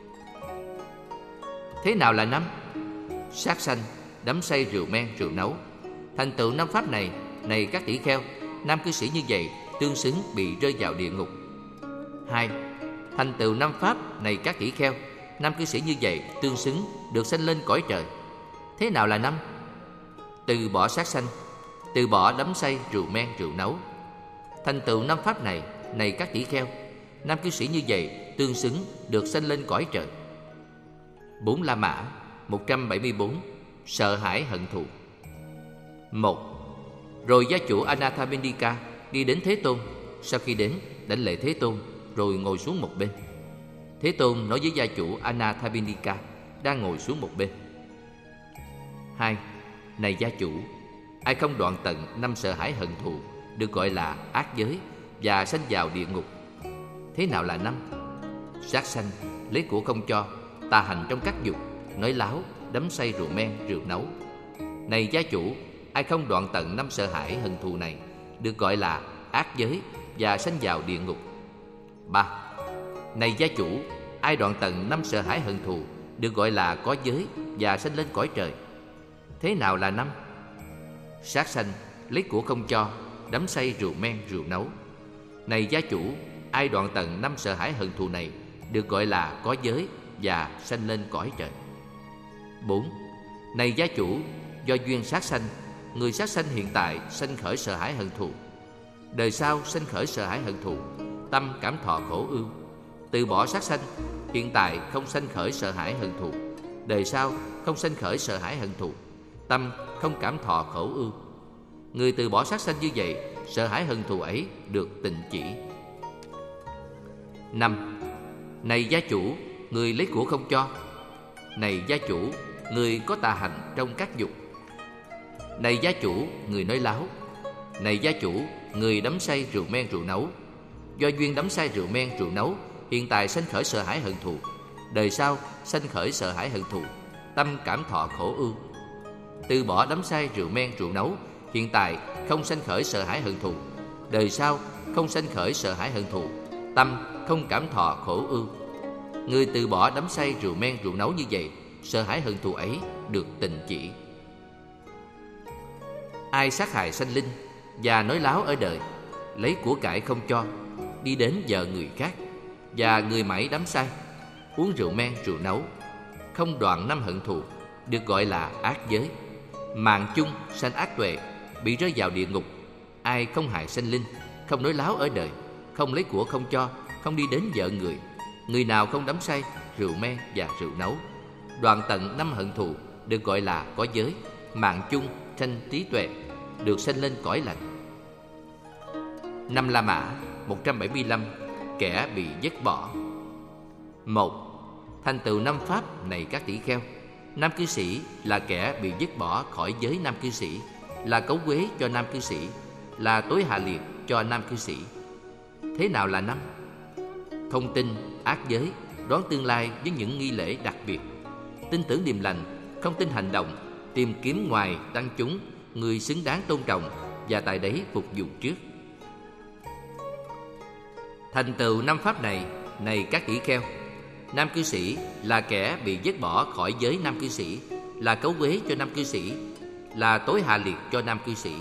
Thế nào là năm? Sát sanh, đắm say rượu men, rượu nấu. Thành tựu năm pháp này, này các tỷ kheo, nam cư sĩ như vậy tương xứng bị rơi vào địa ngục. Hai Thành tựu năm pháp này các tỷ kheo, nam cư sĩ như vậy tương xứng được sanh lên cõi trời. Thế nào là năm? Từ bỏ sát sanh, từ bỏ đắm say rượu men, rượu nấu. Thành tựu năm pháp này, này các tỷ kheo, nam cư sĩ như vậy tương xứng được sanh lên cõi trời. Bốn La Mã một trăm bảy mươi bốn sợ hãi hận thù. Một Rồi gia chủ Anathapindika đi đến Thế Tôn. Sau khi đến, đảnh lễ Thế Tôn rồi ngồi xuống một bên. Thế Tôn nói với gia chủ Anathapindika đang ngồi xuống một bên: Hai Này gia chủ, ai không đoạn tận năm sợ hãi hận thù được gọi là ác giới và sanh vào địa ngục. Thế nào là năm? Sát sanh, lấy của không cho, tà hành trong các dục, nói láo, đắm say rượu men, rượu nấu. Này gia chủ, ai không đoạn tận năm sợ hãi hận thù này được gọi là ác giới và sanh vào địa ngục. Ba Này gia chủ, ai đoạn tận năm sợ hãi hận thù được gọi là có giới và sanh lên cõi trời. Thế nào là năm? Sát sanh, lấy của không cho, đắm say rượu men, rượu nấu. Này gia chủ, ai đoạn tận năm sợ hãi hận thù này được gọi là có giới và sanh lên cõi trời. Bốn Này gia chủ, do duyên sát sanh, người sát sanh hiện tại sanh khởi sợ hãi hận thù. Đời sau sanh khởi sợ hãi hận thù, tâm cảm thọ khổ ưu. Từ bỏ sát sanh, hiện tại không sanh khởi sợ hãi hận thù. Đời sau không sanh khởi sợ hãi hận thù, tâm không cảm thọ khổ ưu. Người từ bỏ sát sanh như vậy, sợ hãi hận thù ấy được tịnh chỉ. Năm Này gia chủ, người lấy của không cho. Này gia chủ, người có tà hành trong các dục. Này gia chủ, người nói láo. Này gia chủ, người đắm say rượu men, rượu nấu. Do duyên đắm say rượu men, rượu nấu, hiện tại sanh khởi sợ hãi hận thù. Đời sau sanh khởi sợ hãi hận thù, tâm cảm thọ khổ ưu. Từ bỏ đắm say rượu men, rượu nấu, hiện tại không sanh khởi sợ hãi hận thù. Đời sau không sanh khởi sợ hãi hận thù, tâm không cảm thọ khổ ưu. Người từ bỏ đắm say rượu men, rượu nấu như vậy, sợ hãi hận thù ấy được tịnh chỉ. Ai sát hại sanh linh và nói láo ở đời, lấy của cải không cho, đi đến vợ người khác và người mãi đắm say, uống rượu men, rượu nấu, không đoạn năm hận thù, được gọi là ác giới. Mạng chung sanh ác tuệ, bị rơi vào địa ngục. Ai không hại sanh linh, không nói láo ở đời, không lấy của không cho, không đi đến vợ người. Người nào không đắm say rượu me và rượu nấu, đoạn tận năm hận thù, được gọi là có giới. Mạng chung sanh trí tuệ, được sanh lên cõi lành. Năm La Mã một trăm bảy mươi lăm, kẻ bị dứt bỏ. Một. Thành tựu năm pháp này các tỷ kheo. Nam cư sĩ là kẻ bị dứt bỏ khỏi giới nam cư sĩ, là cấu quế cho nam cư sĩ, là tối hạ liệt cho nam cư sĩ. Thế nào là năm? Không tin, ác giới, đoán tương lai với những nghi lễ đặc biệt, tin tưởng điềm lành, không tin hành động, tìm kiếm ngoài tăng chúng người xứng đáng tôn trọng, và tại đấy phục vụ trước. Thành tựu năm pháp này này các tỷ kheo. Nam cư sĩ là kẻ bị dứt bỏ khỏi giới nam cư sĩ, là cấu quế cho nam cư sĩ, là tối hạ liệt cho nam cư sĩ.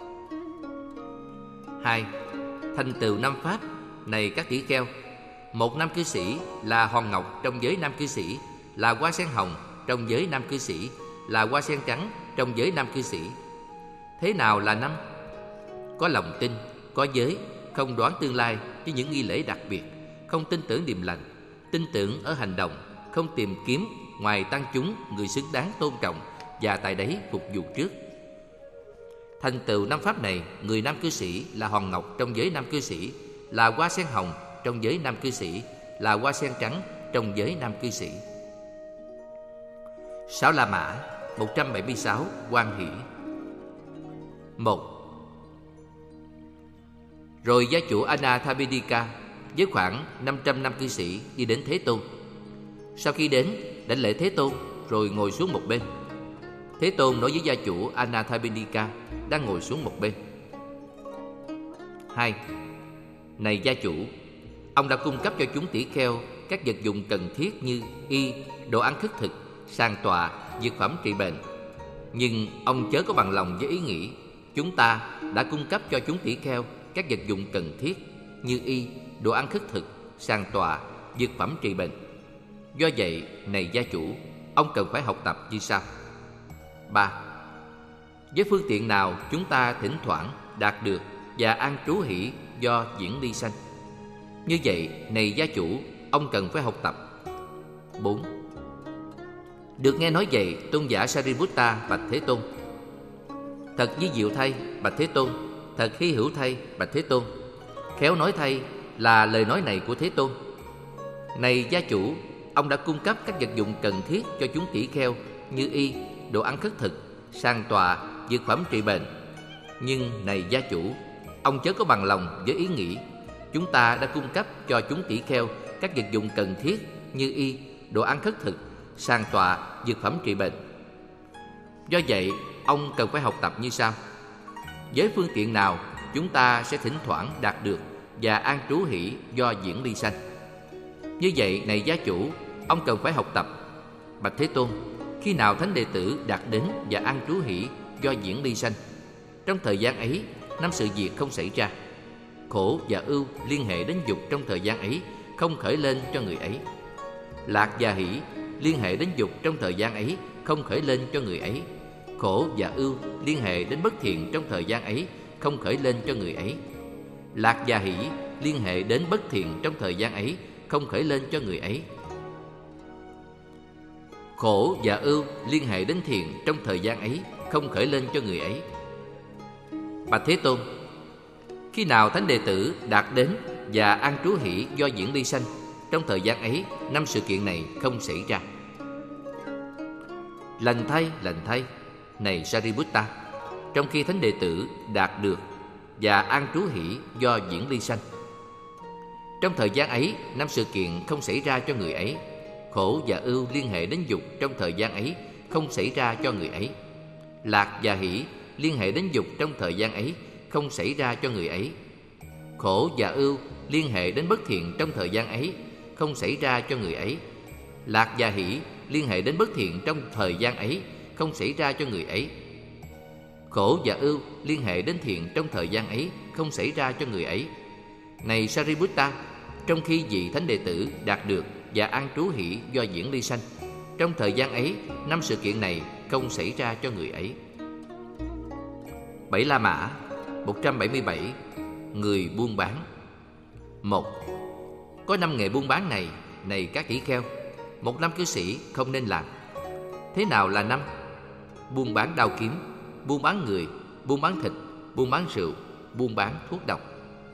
Hai. Thành tựu năm pháp này các tỷ kheo. Một nam cư sĩ là hòn ngọc trong giới nam cư sĩ, là hoa sen hồng trong giới nam cư sĩ, là hoa sen trắng trong giới nam cư sĩ. Thế nào là năm? Có lòng tin, có giới, không đoán tương lai với những nghi lễ đặc biệt, không tin tưởng điềm lành, tin tưởng ở hành động, không tìm kiếm ngoài tăng chúng người xứng đáng tôn trọng, và tại đấy phục vụ trước. Thành tựu năm pháp này, người nam cư sĩ là hòn ngọc trong giới nam cư sĩ, là hoa sen hồng trong giới nam cư sĩ, là hoa sen trắng trong giới nam cư sĩ. Sáu La Mã một trăm bảy mươi sáu, Hoan hỷ. Một. Rồi gia chủ Anathapindika với khoảng năm trăm nam cư sĩ đi đến Thế Tôn. Sau khi đến, đảnh lễ Thế Tôn rồi ngồi xuống một bên. Thế Tôn nói với gia chủ Anathapindika đang ngồi xuống một bên: Hai. Này gia chủ, ông đã cung cấp cho chúng tỷ kheo các vật dụng cần thiết như y, đồ ăn khất thực, sàng tọa, dược phẩm trị bệnh. Nhưng ông chớ có bằng lòng với ý nghĩ chúng ta đã cung cấp cho chúng tỷ kheo các vật dụng cần thiết như y, đồ ăn khất thực, sàng tọa, dược phẩm trị bệnh. Do vậy, này gia chủ, ông cần phải học tập như sau. Ba. Với phương tiện nào chúng ta thỉnh thoảng đạt được và an trú hỷ do diễn ly sanh? Như vậy, này gia chủ, ông cần phải học tập. Bốn. Được nghe nói vậy, tôn giả Sariputta bạch Thế Tôn: Thật vi diệu thay, bạch Thế Tôn, thật hy hữu thay, bạch Thế Tôn. Khéo nói thay là lời nói này của Thế Tôn. Này gia chủ, ông đã cung cấp các vật dụng cần thiết cho chúng tỷ kheo như y, đồ ăn khất thực, sàng tọa, dược phẩm trị bệnh. Nhưng này gia chủ, ông chớ có bằng lòng với ý nghĩ chúng ta đã cung cấp cho chúng tỷ kheo các vật dụng cần thiết như y, đồ ăn khất thực, sàng tọa, dược phẩm trị bệnh. Do vậy, ông cần phải học tập như sau. Với phương tiện nào chúng ta sẽ thỉnh thoảng đạt được và an trú hỷ do diễn ly sanh? Như vậy, này gia chủ, ông cần phải học tập. Bạch Thế Tôn, khi nào thánh đệ tử đạt đến và an trú hỷ do diễn ly sanh? Trong thời gian ấy, năm sự việc không xảy ra. Khổ và ưu liên hệ đến dục trong thời gian ấy không khởi lên cho người ấy. Lạc và hỷ liên hệ đến dục trong thời gian ấy không khởi lên cho người ấy. Khổ và ưu liên hệ đến bất thiện trong thời gian ấy không khởi lên cho người ấy. Lạc và hỷ liên hệ đến bất thiện trong thời gian ấy không khởi lên cho người ấy. Khổ và ưu liên hệ đến thiện trong thời gian ấy không khởi lên cho người ấy. Bạch Thế Tôn, khi nào thánh đệ tử đạt đến và an trú hỷ do diễn ly sanh, trong thời gian ấy năm sự kiện này không xảy ra. Lành thay, lành thay, này Sariputta, trong khi thánh đệ tử đạt được và an trú hỷ do diễn ly sanh, trong thời gian ấy năm sự kiện không xảy ra cho người ấy. Khổ và ưu liên hệ đến dục trong thời gian ấy không xảy ra cho người ấy. Lạc và hỷ liên hệ đến dục trong thời gian ấy không xảy ra cho người ấy. Khổ và ưu liên hệ đến bất thiện trong thời gian ấy không xảy ra cho người ấy. Lạc và hỷ liên hệ đến bất thiện trong thời gian ấy không xảy ra cho người ấy. Khổ và ưu liên hệ đến thiện trong thời gian ấy không xảy ra cho người ấy. Này Sariputta, trong khi vị thánh đệ tử đạt được và an trú hỷ do diễn ly sanh, trong thời gian ấy năm sự kiện này không xảy ra cho người ấy. Bảy La Mã. Một trăm bảy mươi bảy. Người buôn bán. Một. Có năm nghề buôn bán này, này các tỷ kheo, một năm cư sĩ không nên làm. Thế nào là năm? Buôn bán đao kiếm, buôn bán người, buôn bán thịt, buôn bán rượu, buôn bán thuốc độc.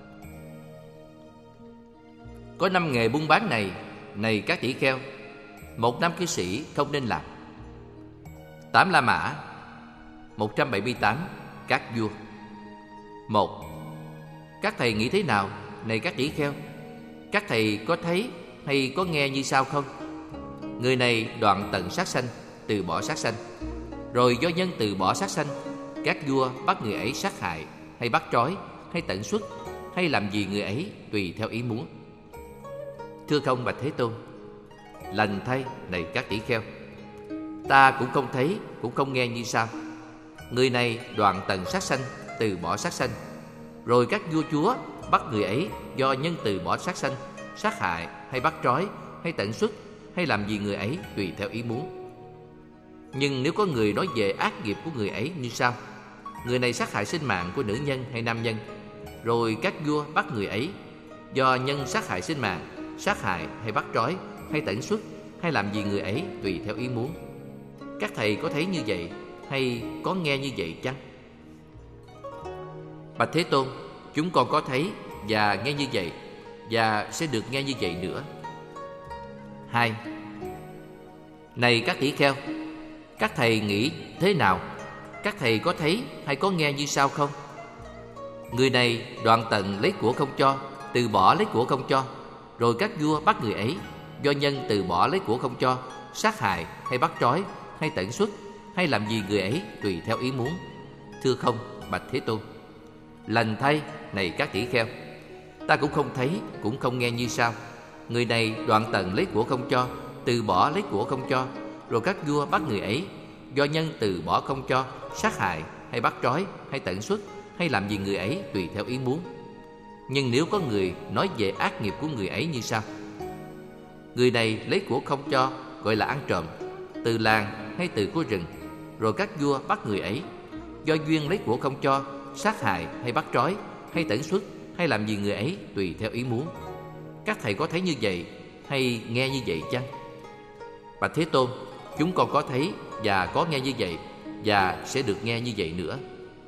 Có năm nghề buôn bán này, này các tỷ kheo, một năm cư sĩ không nên làm. Tám La Mã. Một trăm bảy mươi tám. Các vua. Một. Các thầy nghĩ thế nào, này các tỷ kheo? Các thầy có thấy hay có nghe như sau không? Người này đoạn tận sát sanh, từ bỏ sát sanh. Rồi do nhân từ bỏ sát sanh, các vua bắt người ấy sát hại, hay bắt trói, hay tận xuất, hay làm gì người ấy tùy theo ý muốn. Thưa không bạch Thế Tôn. Lành thay, này các tỷ kheo, ta cũng không thấy, cũng không nghe như sau. Người này đoạn tận sát sanh, từ bỏ sát sanh. Rồi các vua chúa bắt người ấy do nhân từ bỏ sát sanh, sát hại, hay bắt trói, hay tận xuất, hay làm gì người ấy tùy theo ý muốn. Nhưng nếu có người nói về ác nghiệp của người ấy như sau: người này sát hại sinh mạng của nữ nhân hay nam nhân. Rồi các vua bắt người ấy do nhân sát hại sinh mạng, sát hại, hay bắt trói, hay tận xuất, hay làm gì người ấy tùy theo ý muốn. Các thầy có thấy như vậy hay có nghe như vậy chăng? Bạch Thế Tôn, chúng con có thấy và nghe như vậy, và sẽ được nghe như vậy nữa. Hai. Này các tỷ kheo, các thầy nghĩ thế nào? Các thầy có thấy hay có nghe như sau không? Người này đoạn tận lấy của không cho, từ bỏ lấy của không cho. Rồi các vua bắt người ấy do nhân từ bỏ lấy của không cho, sát hại, hay bắt trói, hay tận xuất, hay làm gì người ấy tùy theo ý muốn. Thưa không bạch Thế Tôn. Lành thay, này các tỷ kheo, ta cũng không thấy, cũng không nghe như sau. Người này đoạn tận lấy của không cho, từ bỏ lấy của không cho. Rồi các vua bắt người ấy do nhân từ bỏ không cho, sát hại, hay bắt trói, hay tận xuất, hay làm gì người ấy tùy theo ý muốn. Nhưng nếu có người nói về ác nghiệp của người ấy như sau: người này lấy của không cho, gọi là ăn trộm, từ làng hay từ của rừng. Rồi các vua bắt người ấy do duyên lấy của không cho, sát hại, hay bắt trói, hay tận xuất, hay làm gì người ấy tùy theo ý muốn. Các thầy có thấy như vậy hay nghe như vậy chăng? Bạch Thế Tôn, chúng con có thấy và có nghe như vậy, và sẽ được nghe như vậy nữa.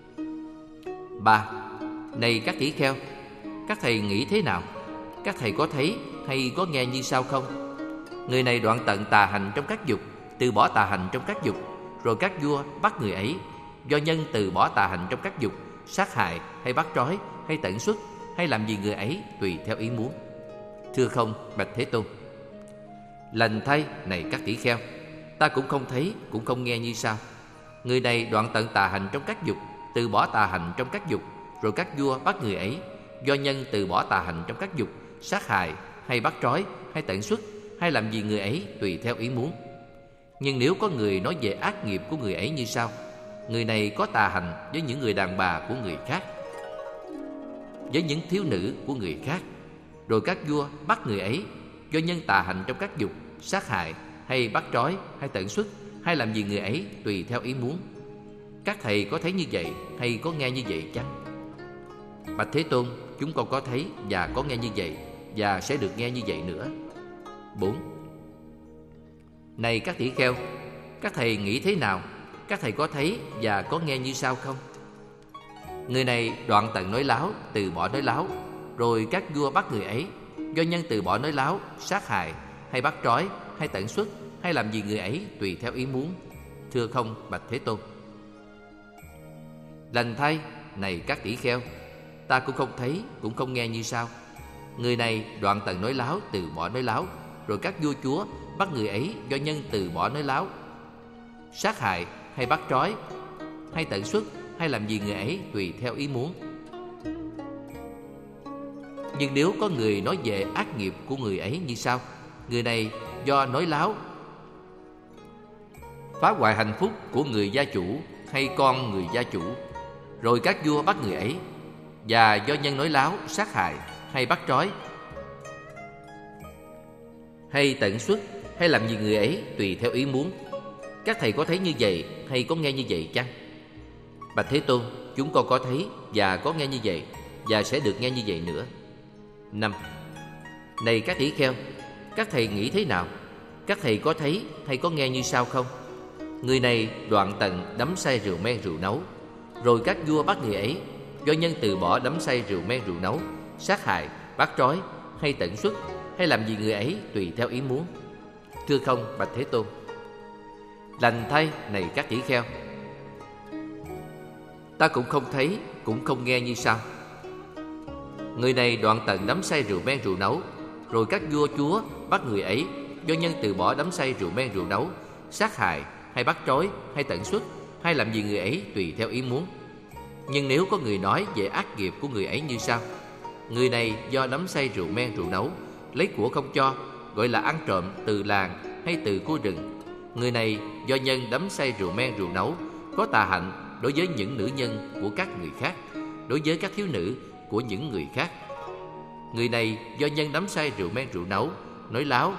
Ba. Này các tỷ kheo, các thầy nghĩ thế nào? Các thầy có thấy hay có nghe như sau không? Người này đoạn tận tà hành trong các dục, từ bỏ tà hành trong các dục. Rồi các vua bắt người ấy do nhân từ bỏ tà hành trong các dục, sát hại, hay bắt trói, hay tận xuất, hay làm gì người ấy tùy theo ý muốn. Thưa không bạch Thế Tôn. Lành thay, này các tỷ kheo, ta cũng không thấy, cũng không nghe như sau. Người này đoạn tận tà hành trong các dục, từ bỏ tà hành trong các dục. Rồi các vua bắt người ấy do nhân từ bỏ tà hành trong các dục, sát hại, hay bắt trói, hay tận xuất, hay làm gì người ấy tùy theo ý muốn. Nhưng nếu có người nói về ác nghiệp của người ấy như sau: người này có tà hành với những người đàn bà của người khác, với những thiếu nữ của người khác. Rồi các vua bắt người ấy do nhân tà hành trong các dục, sát hại, hay bắt trói, hay tận xuất, hay làm gì người ấy tùy theo ý muốn. Các thầy có thấy như vậy hay có nghe như vậy chăng? Bạch Thế Tôn, chúng con có thấy và có nghe như vậy, và sẽ được nghe như vậy nữa. Bốn. Này các tỷ kheo, các thầy nghĩ thế nào? Các thầy có thấy và có nghe như sau không? Người này đoạn tận nói láo, từ bỏ nói láo. Rồi các vua bắt người ấy do nhân từ bỏ nói láo, sát hại, hay bắt trói, hay tận xuất, hay làm gì người ấy tùy theo ý muốn. Thưa không bạch Thế Tôn. Lành thay, này các tỷ kheo, ta cũng không thấy, cũng không nghe như sau. Người này đoạn tận nói láo, từ bỏ nói láo. Rồi các vua chúa bắt người ấy do nhân từ bỏ nói láo, sát hại, hay bắt trói, hay tận xuất, hay làm gì người ấy tùy theo ý muốn. Nhưng nếu có người nói về ác nghiệp của người ấy như sau: người này do nói láo phá hoại hạnh phúc của người gia chủ hay con người gia chủ. Rồi các vua bắt người ấy và do nhân nói láo, sát hại, hay bắt trói, hay tận xuất, hay làm gì người ấy tùy theo ý muốn. Các thầy có thấy như vậy hay có nghe như vậy chăng? Bạch Thế Tôn, chúng con có thấy và có nghe như vậy, và sẽ được nghe như vậy nữa. Năm. Này các tỷ kheo, các thầy nghĩ thế nào? Các thầy có thấy hay có nghe như sau không? Người này đoạn tận đắm say rượu men rượu nấu, rồi các vua bắt người ấy do nhân từ bỏ đắm say rượu men rượu nấu, sát hại, bắt trói hay tận xuất, hay làm gì người ấy tùy theo ý muốn. Thưa không, bạch Thế Tôn. Lành thay, này các tỷ kheo, ta cũng không thấy, cũng không nghe như sau. Người này đoạn tận đắm say rượu men rượu nấu, rồi các vua chúa bắt người ấy do nhân từ bỏ đắm say rượu men rượu nấu, sát hại hay bắt trói hay tận xuất, hay làm gì người ấy tùy theo ý muốn. Nhưng nếu có người nói về ác nghiệp của người ấy như sau: người này do đắm say rượu men rượu nấu, lấy của không cho, gọi là ăn trộm từ làng hay từ khu rừng. Người này do nhân đắm say rượu men rượu nấu, có tà hạnh đối với những nữ nhân của các người khác, đối với các thiếu nữ của những người khác. Người này do nhân đắm say rượu men rượu nấu, nói láo,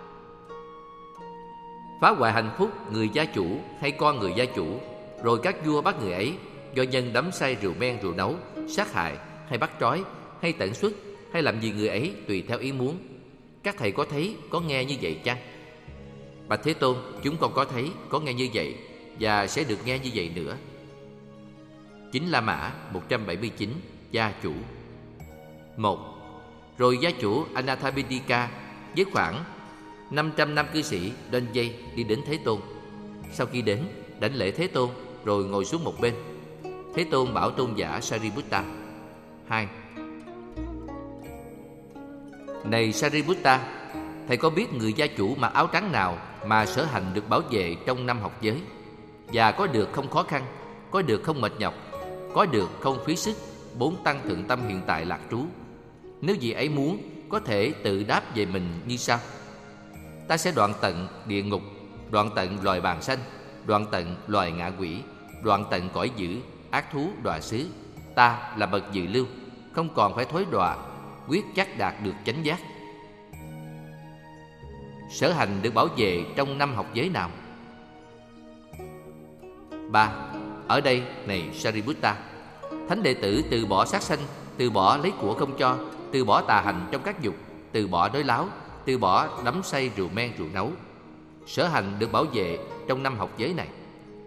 phá hoại hạnh phúc người gia chủ hay con người gia chủ, rồi các vua bắt người ấy do nhân đắm say rượu men rượu nấu, sát hại hay bắt trói hay tận xuất, hay làm gì người ấy tùy theo ý muốn. Các thầy có thấy, có nghe như vậy chăng? Bạch Thế Tôn, chúng con có thấy, có nghe như vậy, và sẽ được nghe như vậy nữa. Chính La Mã một trăm bảy mươi chín. Gia chủ. Một. Rồi gia chủ Anathapindika với khoảng năm trăm nam cư sĩ lên dây đi đến Thế Tôn. Sau khi đến, đảnh lễ Thế Tôn, rồi ngồi xuống một bên. Thế Tôn bảo tôn giả Sariputta. Hai. Này Sariputta, thầy có biết người gia chủ mặc áo trắng nào mà sở hành được bảo vệ trong năm học giới, và có được không khó khăn, có được không mệt nhọc, có được không phí sức bốn tăng thượng tâm hiện tại lạc trú? Nếu vị ấy muốn, có thể tự đáp về mình như sau: ta sẽ đoạn tận địa ngục, đoạn tận loài bàng sanh, đoạn tận loài ngạ quỷ, đoạn tận cõi dữ, ác thú đọa xứ. Ta là bậc dự lưu, không còn phải thối đọa, quyết chắc đạt được chánh giác. Sở hành được bảo vệ trong năm học giới nào? Ba. Ở đây, này Sariputta, thánh đệ tử từ bỏ sát sanh, từ bỏ lấy của không cho, từ bỏ tà hành trong các dục, từ bỏ nói láo, từ bỏ đắm say rượu men rượu nấu. Sở hành được bảo vệ trong năm học giới này.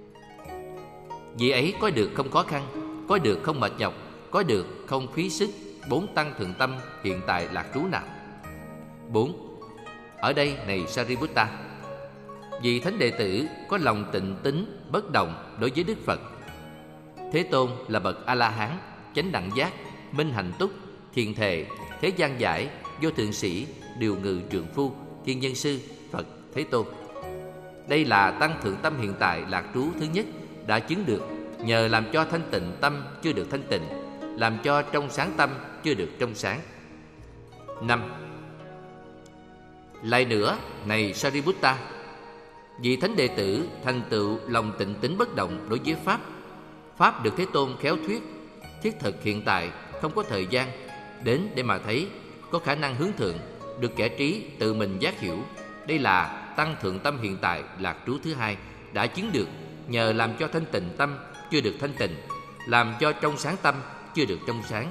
Vị ấy có được không khó khăn, có được không mệt nhọc, có được không phí sức bốn tăng thượng tâm hiện tại lạc trú nào? Bốn. Ở đây, này Sariputta, vị thánh đệ tử có lòng tịnh tín bất động đối với Đức Phật. Thế Tôn là bậc A-la-hán, chánh đẳng giác, minh hạnh túc, thiền thệ, thế gian giải, vô thượng sĩ, điều ngự trượng phu, kiên nhân sư, Phật Thế Tôn. Đây là tăng thượng tâm hiện tại lạc trú thứ nhất đã chứng được nhờ làm cho thanh tịnh tâm chưa được thanh tịnh, làm cho trong sáng tâm chưa được trong sáng. Năm. Lại nữa, này Sariputta, vị thánh đệ tử thành tựu lòng tịnh tín bất động đối với Pháp. Pháp được Thế Tôn khéo thuyết, thiết thực hiện tại, không có thời gian, đến để mà thấy, có khả năng hướng thượng, được kẻ trí tự mình giác hiểu. Đây là tăng thượng tâm hiện tại lạc trú thứ hai đã chứng được nhờ làm cho thanh tịnh tâm chưa được thanh tịnh, làm cho trong sáng tâm chưa được trong sáng.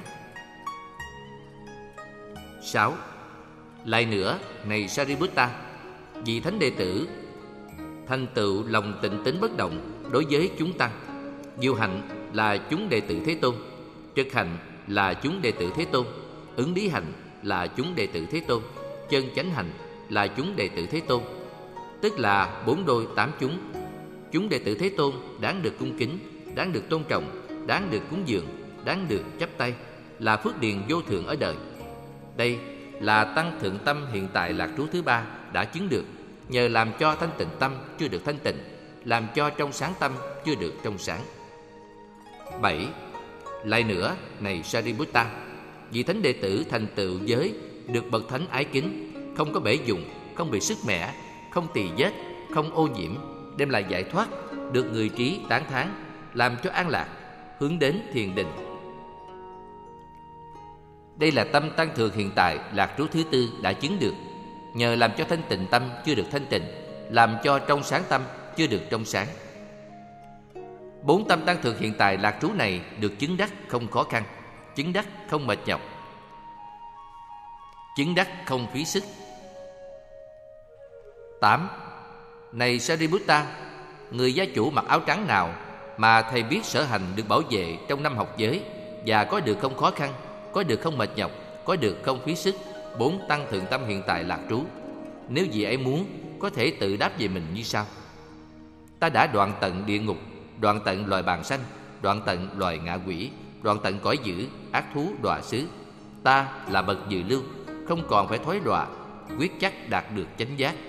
Sáu. Lại nữa, này Sariputta, vị thánh đệ tử thành tựu lòng tịnh tín bất động đối với chúng tăng. Diệu hạnh là chúng đệ tử Thế Tôn, trực hạnh là chúng đệ tử Thế Tôn, ứng lý hạnh là chúng đệ tử Thế Tôn, chân chánh hạnh là chúng đệ tử Thế Tôn. Tức là bốn đôi tám chúng. Chúng đệ tử Thế Tôn đáng được cung kính, đáng được tôn trọng, đáng được cúng dường, đáng được chắp tay, là phước điền vô thượng ở đời. Đây là tăng thượng tâm hiện tại lạc trú thứ ba đã chứng được nhờ làm cho thanh tịnh tâm chưa được thanh tịnh, làm cho trong sáng tâm chưa được trong sáng. Bảy. Lại nữa, này Sariputta, vị thánh đệ tử thành tựu giới được bậc thánh ái kính, không có bể dùng, không bị sức mẻ, không tỳ vết, không ô nhiễm, đem lại giải thoát, được người trí tán thán, làm cho an lạc, hướng đến thiền định. Đây là tâm tăng thượng hiện tại lạc trú thứ tư đã chứng được nhờ làm cho thanh tịnh tâm chưa được thanh tịnh, làm cho trong sáng tâm chưa được trong sáng. Bốn tâm tăng thượng hiện tại lạc trú này được chứng đắc không khó khăn, chứng đắc không mệt nhọc, chứng đắc không phí sức. Tám. Này Sariputta, người gia chủ mặc áo trắng nào mà thầy biết sở hành được bảo vệ trong năm học giới và có được không khó khăn, có được không mệt nhọc, có được không phí sức bốn tăng thượng tâm hiện tại lạc trú, nếu vị ấy muốn có thể tự đáp về mình như sau: ta đã đoạn tận địa ngục, đoạn tận loài bàng sanh, đoạn tận loài ngạ quỷ, đoạn tận cõi dữ, ác thú, đọa xứ. Ta là bậc dự lưu, không còn phải thối đọa, quyết chắc đạt được chánh giác.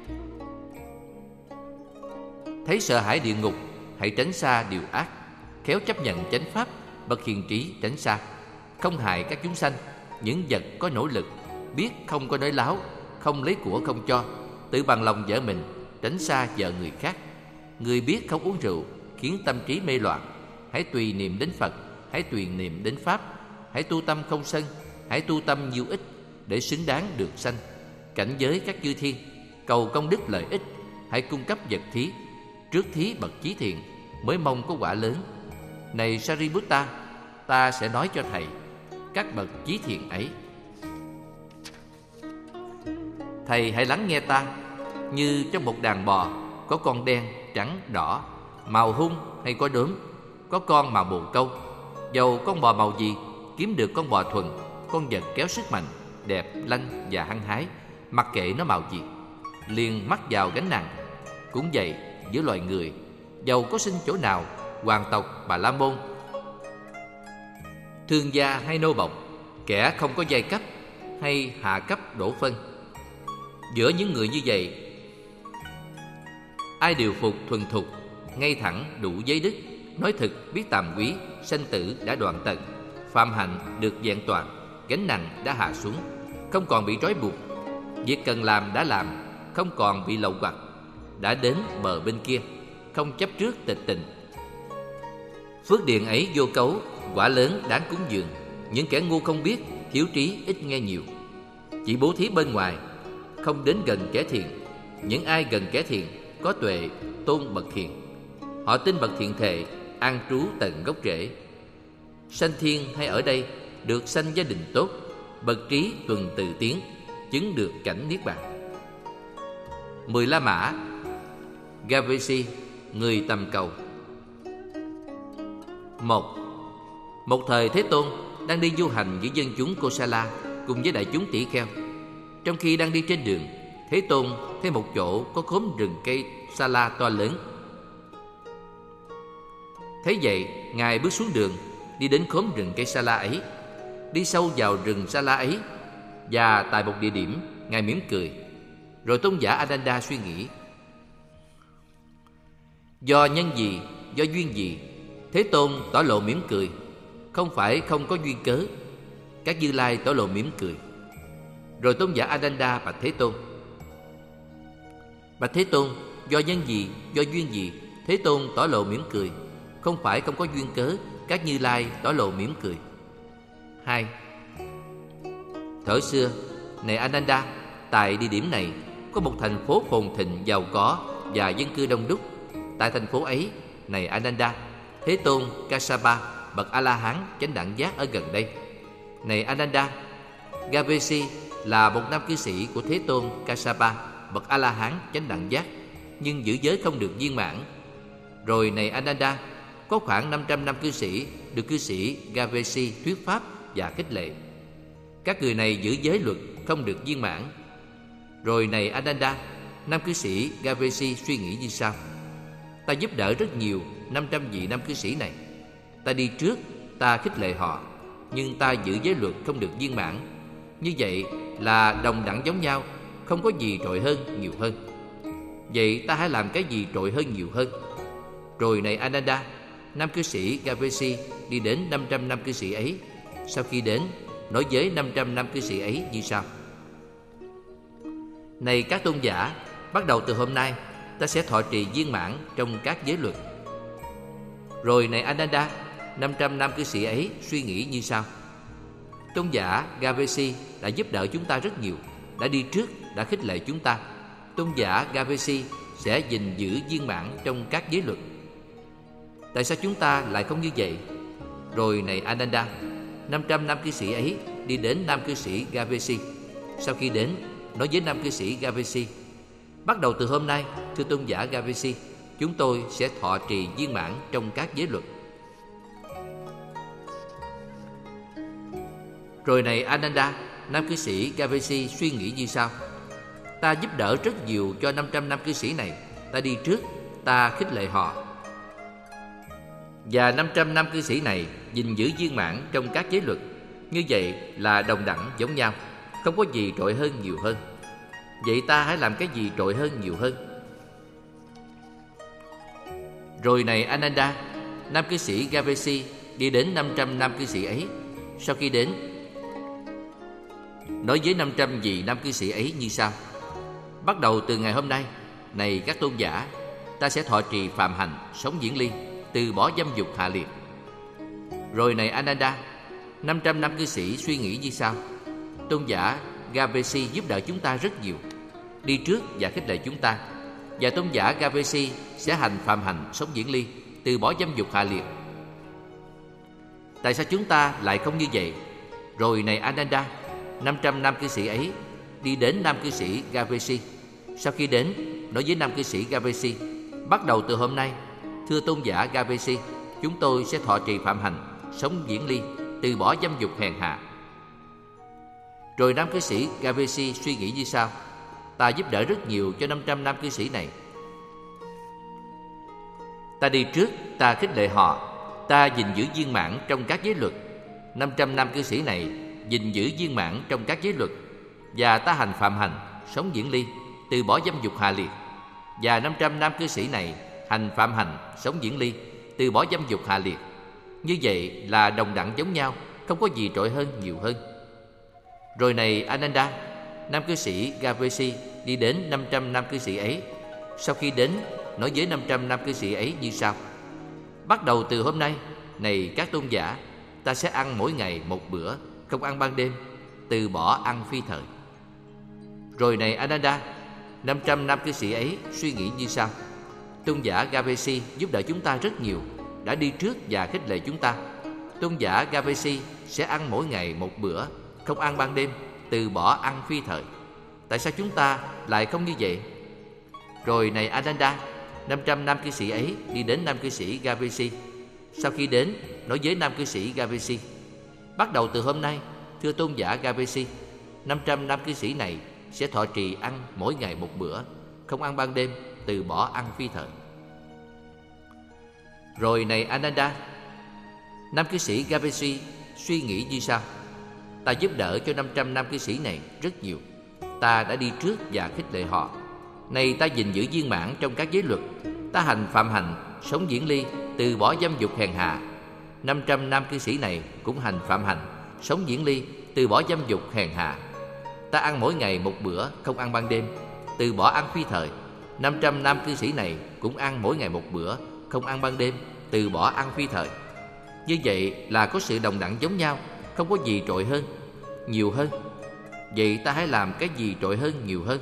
Thấy sợ hãi địa ngục, hãy tránh xa điều ác, khéo chấp nhận chánh pháp, bậc hiền trí tránh xa, không hại các chúng sanh, những vật có nỗ lực, biết không có nói láo, không lấy của không cho, tự bằng lòng vợ mình, tránh xa vợ người khác. Người biết không uống rượu, khiến tâm trí mê loạn. Hãy tùy niệm đến Phật, hãy tùy niệm đến Pháp, hãy tu tâm không sân, hãy tu tâm nhiêu ích để xứng đáng được sanh. Cảnh giới các chư thiên, cầu công đức lợi ích, hãy cung cấp vật thí. Trước thí bậc chí thiện, mới mong có quả lớn. Này Sariputta, ta sẽ nói cho thầy các bậc chí thiện ấy. Thầy hãy lắng nghe ta. Như trong một đàn bò, có con đen, trắng, đỏ, màu hung hay có đốm, có con màu bồ câu. Dầu con bò màu gì, kiếm được con bò thuần, con vật kéo sức mạnh, đẹp, lanh và hăng hái, mặc kệ nó màu gì, liền mắc vào gánh nặng. Cũng vậy, giữa loài người, dầu có sinh chỗ nào, hoàng tộc, bà la môn, thương gia hay nô bộc, kẻ không có giai cấp hay hạ cấp đổ phân, giữa những người như vậy, ai điều phục thuần thục, ngay thẳng, đủ giới đức, nói thực, biết tàm quý, sanh tử đã đoạn tận, phạm hạnh được vẹn toàn, gánh nặng đã hạ xuống, không còn bị trói buộc, việc cần làm đã làm, không còn bị lậu hoặc, đã đến bờ bên kia, không chấp trước tịch tình. Phước điền ấy vô cấu, quả lớn đáng cúng dường. Những kẻ ngu không biết, thiếu trí ít nghe nhiều, chỉ bố thí bên ngoài, không đến gần kẻ thiện. Những ai gần kẻ thiện, có tuệ, tôn bậc thiện. Họ tin bậc thiện thệ, an trú tận gốc rễ. Sanh thiên hay ở đây, được sanh gia đình tốt, bậc trí tuần tự tiến, chứng được cảnh niết bàn. Mười La Mã Gavesi, người tầm cầu. Một. Một thời Thế Tôn đang đi du hành giữa dân chúng Kosala cùng với đại chúng tỷ kheo. Trong khi đang đi trên đường, Thế Tôn thấy một chỗ có khóm rừng cây sa la to lớn. Thấy vậy, Ngài bước xuống đường, đi đến khóm rừng cây sa la ấy, đi sâu vào rừng sa la ấy, và tại một địa điểm, Ngài mỉm cười. Rồi tôn giả Ananda suy nghĩ: do nhân gì, do duyên gì, Thế Tôn tỏ lộ mỉm cười? Không phải không có duyên cớ. Các Như Lai tỏ lộ mỉm cười. Rồi tôn giả Ananda bạch Thế Tôn: bạch Thế Tôn, do nhân gì, do duyên gì, Thế Tôn tỏ lộ mỉm cười? Không phải không có duyên cớ. Các Như Lai tỏ lộ mỉm cười. Hai. Thuở xưa, này Ananda, tại địa điểm này có một thành phố phồn thịnh giàu có và dân cư đông đúc. Tại thành phố ấy, này Ananda, Thế Tôn Kassapa bậc A La Hán chánh đẳng giác ở gần đây. Này Ananda, Gavesi là một nam cư sĩ của Thế Tôn Kassapa bậc A La Hán chánh đẳng giác, nhưng giữ giới không được viên mãn. Rồi này Ananda, có khoảng năm trăm nam cư sĩ được cư sĩ Gavesi thuyết pháp và khích lệ. Các người này giữ giới luật không được viên mãn. Rồi này Ananda, nam cư sĩ Gavesi suy nghĩ như sau: ta giúp đỡ rất nhiều năm trăm vị nam cư sĩ này. Ta đi trước, ta khích lệ họ, nhưng ta giữ giới luật không được viên mãn. Như vậy là đồng đẳng giống nhau, không có gì trội hơn nhiều hơn. Vậy ta hãy làm cái gì trội hơn nhiều hơn? Rồi này Ananda, nam cư sĩ Gavesi đi đến năm trăm nam cư sĩ ấy. Sau khi đến, nói với năm trăm nam cư sĩ ấy như sau: này các tôn giả, bắt đầu từ hôm nay, ta sẽ thọ trì viên mãn trong các giới luật. Rồi này Ananda, năm trăm nam cư sĩ ấy suy nghĩ như sau: tôn giả Gavesi đã giúp đỡ chúng ta rất nhiều, đã đi trước, đã khích lệ chúng ta. Tôn giả Gavesi sẽ gìn giữ viên mãn trong các giới luật. Tại sao chúng ta lại không như vậy? Rồi này Ananda, năm trăm nam cư sĩ ấy đi đến nam cư sĩ Gavesi. Sau khi đến, nói với nam cư sĩ Gavesi: bắt đầu từ hôm nay, thưa tôn giả Gavesi, chúng tôi sẽ thọ trì viên mãn trong các giới luật. Rồi này Ananda, nam cư sĩ Gavesi suy nghĩ như sau: ta giúp đỡ rất nhiều cho năm trăm nam cư sĩ này. Ta đi trước, ta khích lệ họ. Và năm trăm nam cư sĩ này gìn giữ viên mãn trong các giới luật. Như vậy là đồng đẳng giống nhau, không có gì trội hơn nhiều hơn. Vậy ta hãy làm cái gì trội hơn nhiều hơn? Rồi này Ananda, nam cư sĩ Gavesi đi đến năm trăm nam cư sĩ ấy. Sau khi đến, nói với năm trăm vị nam cư sĩ ấy như sau: bắt đầu từ ngày hôm nay, này các tôn giả, ta sẽ thọ trì phạm hành, sống diễn ly, từ bỏ dâm dục hạ liệt. Rồi này Ananda, năm trăm nam cư sĩ suy nghĩ như sau: tôn giả Gavesi giúp đỡ chúng ta rất nhiều, đi trước và khích lệ chúng ta. Và tôn giả Gavesi sẽ hành phạm hành, sống diễn ly, từ bỏ dâm dục hạ liệt. Tại sao chúng ta lại không như vậy? Rồi này Ananda, năm trăm nam cư sĩ ấy đi đến nam cư sĩ Gavesi. Sau khi đến, nói với nam cư sĩ Gavesi: bắt đầu từ hôm nay, thưa tôn giả Gavesi, chúng tôi sẽ thọ trì phạm hành, sống diễn ly, từ bỏ dâm dục hèn hạ. Rồi nam cư sĩ Gavesi suy nghĩ như sau: ta giúp đỡ rất nhiều cho năm trăm nam cư sĩ này. Ta đi trước, ta khích lệ họ. Ta gìn giữ viên mãn trong các giới luật. năm trăm nam cư sĩ này gìn giữ viên mãn trong các giới luật. Và ta hành phạm hành, sống diễn ly, từ bỏ dâm dục hạ liệt. Và năm trăm nam cư sĩ này hành phạm hành, sống diễn ly, từ bỏ dâm dục hạ liệt. Như vậy là đồng đẳng giống nhau, không có gì trội hơn nhiều hơn. Rồi này Ananda, nam cư sĩ Gavesi đi đến năm trăm nam cư sĩ ấy. Sau khi đến, nói với năm trăm nam cư sĩ ấy như sau: bắt đầu từ hôm nay, này các tôn giả, ta sẽ ăn mỗi ngày một bữa, không ăn ban đêm, từ bỏ ăn phi thời. Rồi này Ananda, năm trăm nam cư sĩ ấy suy nghĩ như sau: tôn giả Gavesi giúp đỡ chúng ta rất nhiều, đã đi trước và khích lệ chúng ta. Tôn giả Gavesi sẽ ăn mỗi ngày một bữa, không ăn ban đêm, từ bỏ ăn phi thời. Tại sao chúng ta lại không như vậy? Rồi này Ananda, năm trăm nam cư sĩ ấy đi đến nam cư sĩ Gavesi. Sau khi đến, nói với nam cư sĩ Gavesi: bắt đầu từ hôm nay, thưa tôn giả Gavesi, năm trăm nam cư sĩ này sẽ thọ trì ăn mỗi ngày một bữa, không ăn ban đêm, từ bỏ ăn phi thời. Rồi này Ananda, nam cư sĩ Gavesi suy nghĩ như sau: ta giúp đỡ cho năm trăm nam cư sĩ này rất nhiều. Ta đã đi trước và khích lệ họ. Nay ta gìn giữ viên mãn trong các giới luật. Ta hành phạm hành, sống diễn ly, từ bỏ dâm dục hèn hạ. năm trăm nam cư sĩ này cũng hành phạm hành, sống diễn ly, từ bỏ dâm dục hèn hạ. Ta ăn mỗi ngày một bữa, không ăn ban đêm, từ bỏ ăn phi thời. năm trăm nam cư sĩ này cũng ăn mỗi ngày một bữa, không ăn ban đêm, từ bỏ ăn phi thời. Như vậy là có sự đồng đẳng giống nhau, không có gì trội hơn, nhiều hơn. Vậy ta hãy làm cái gì trội hơn, nhiều hơn?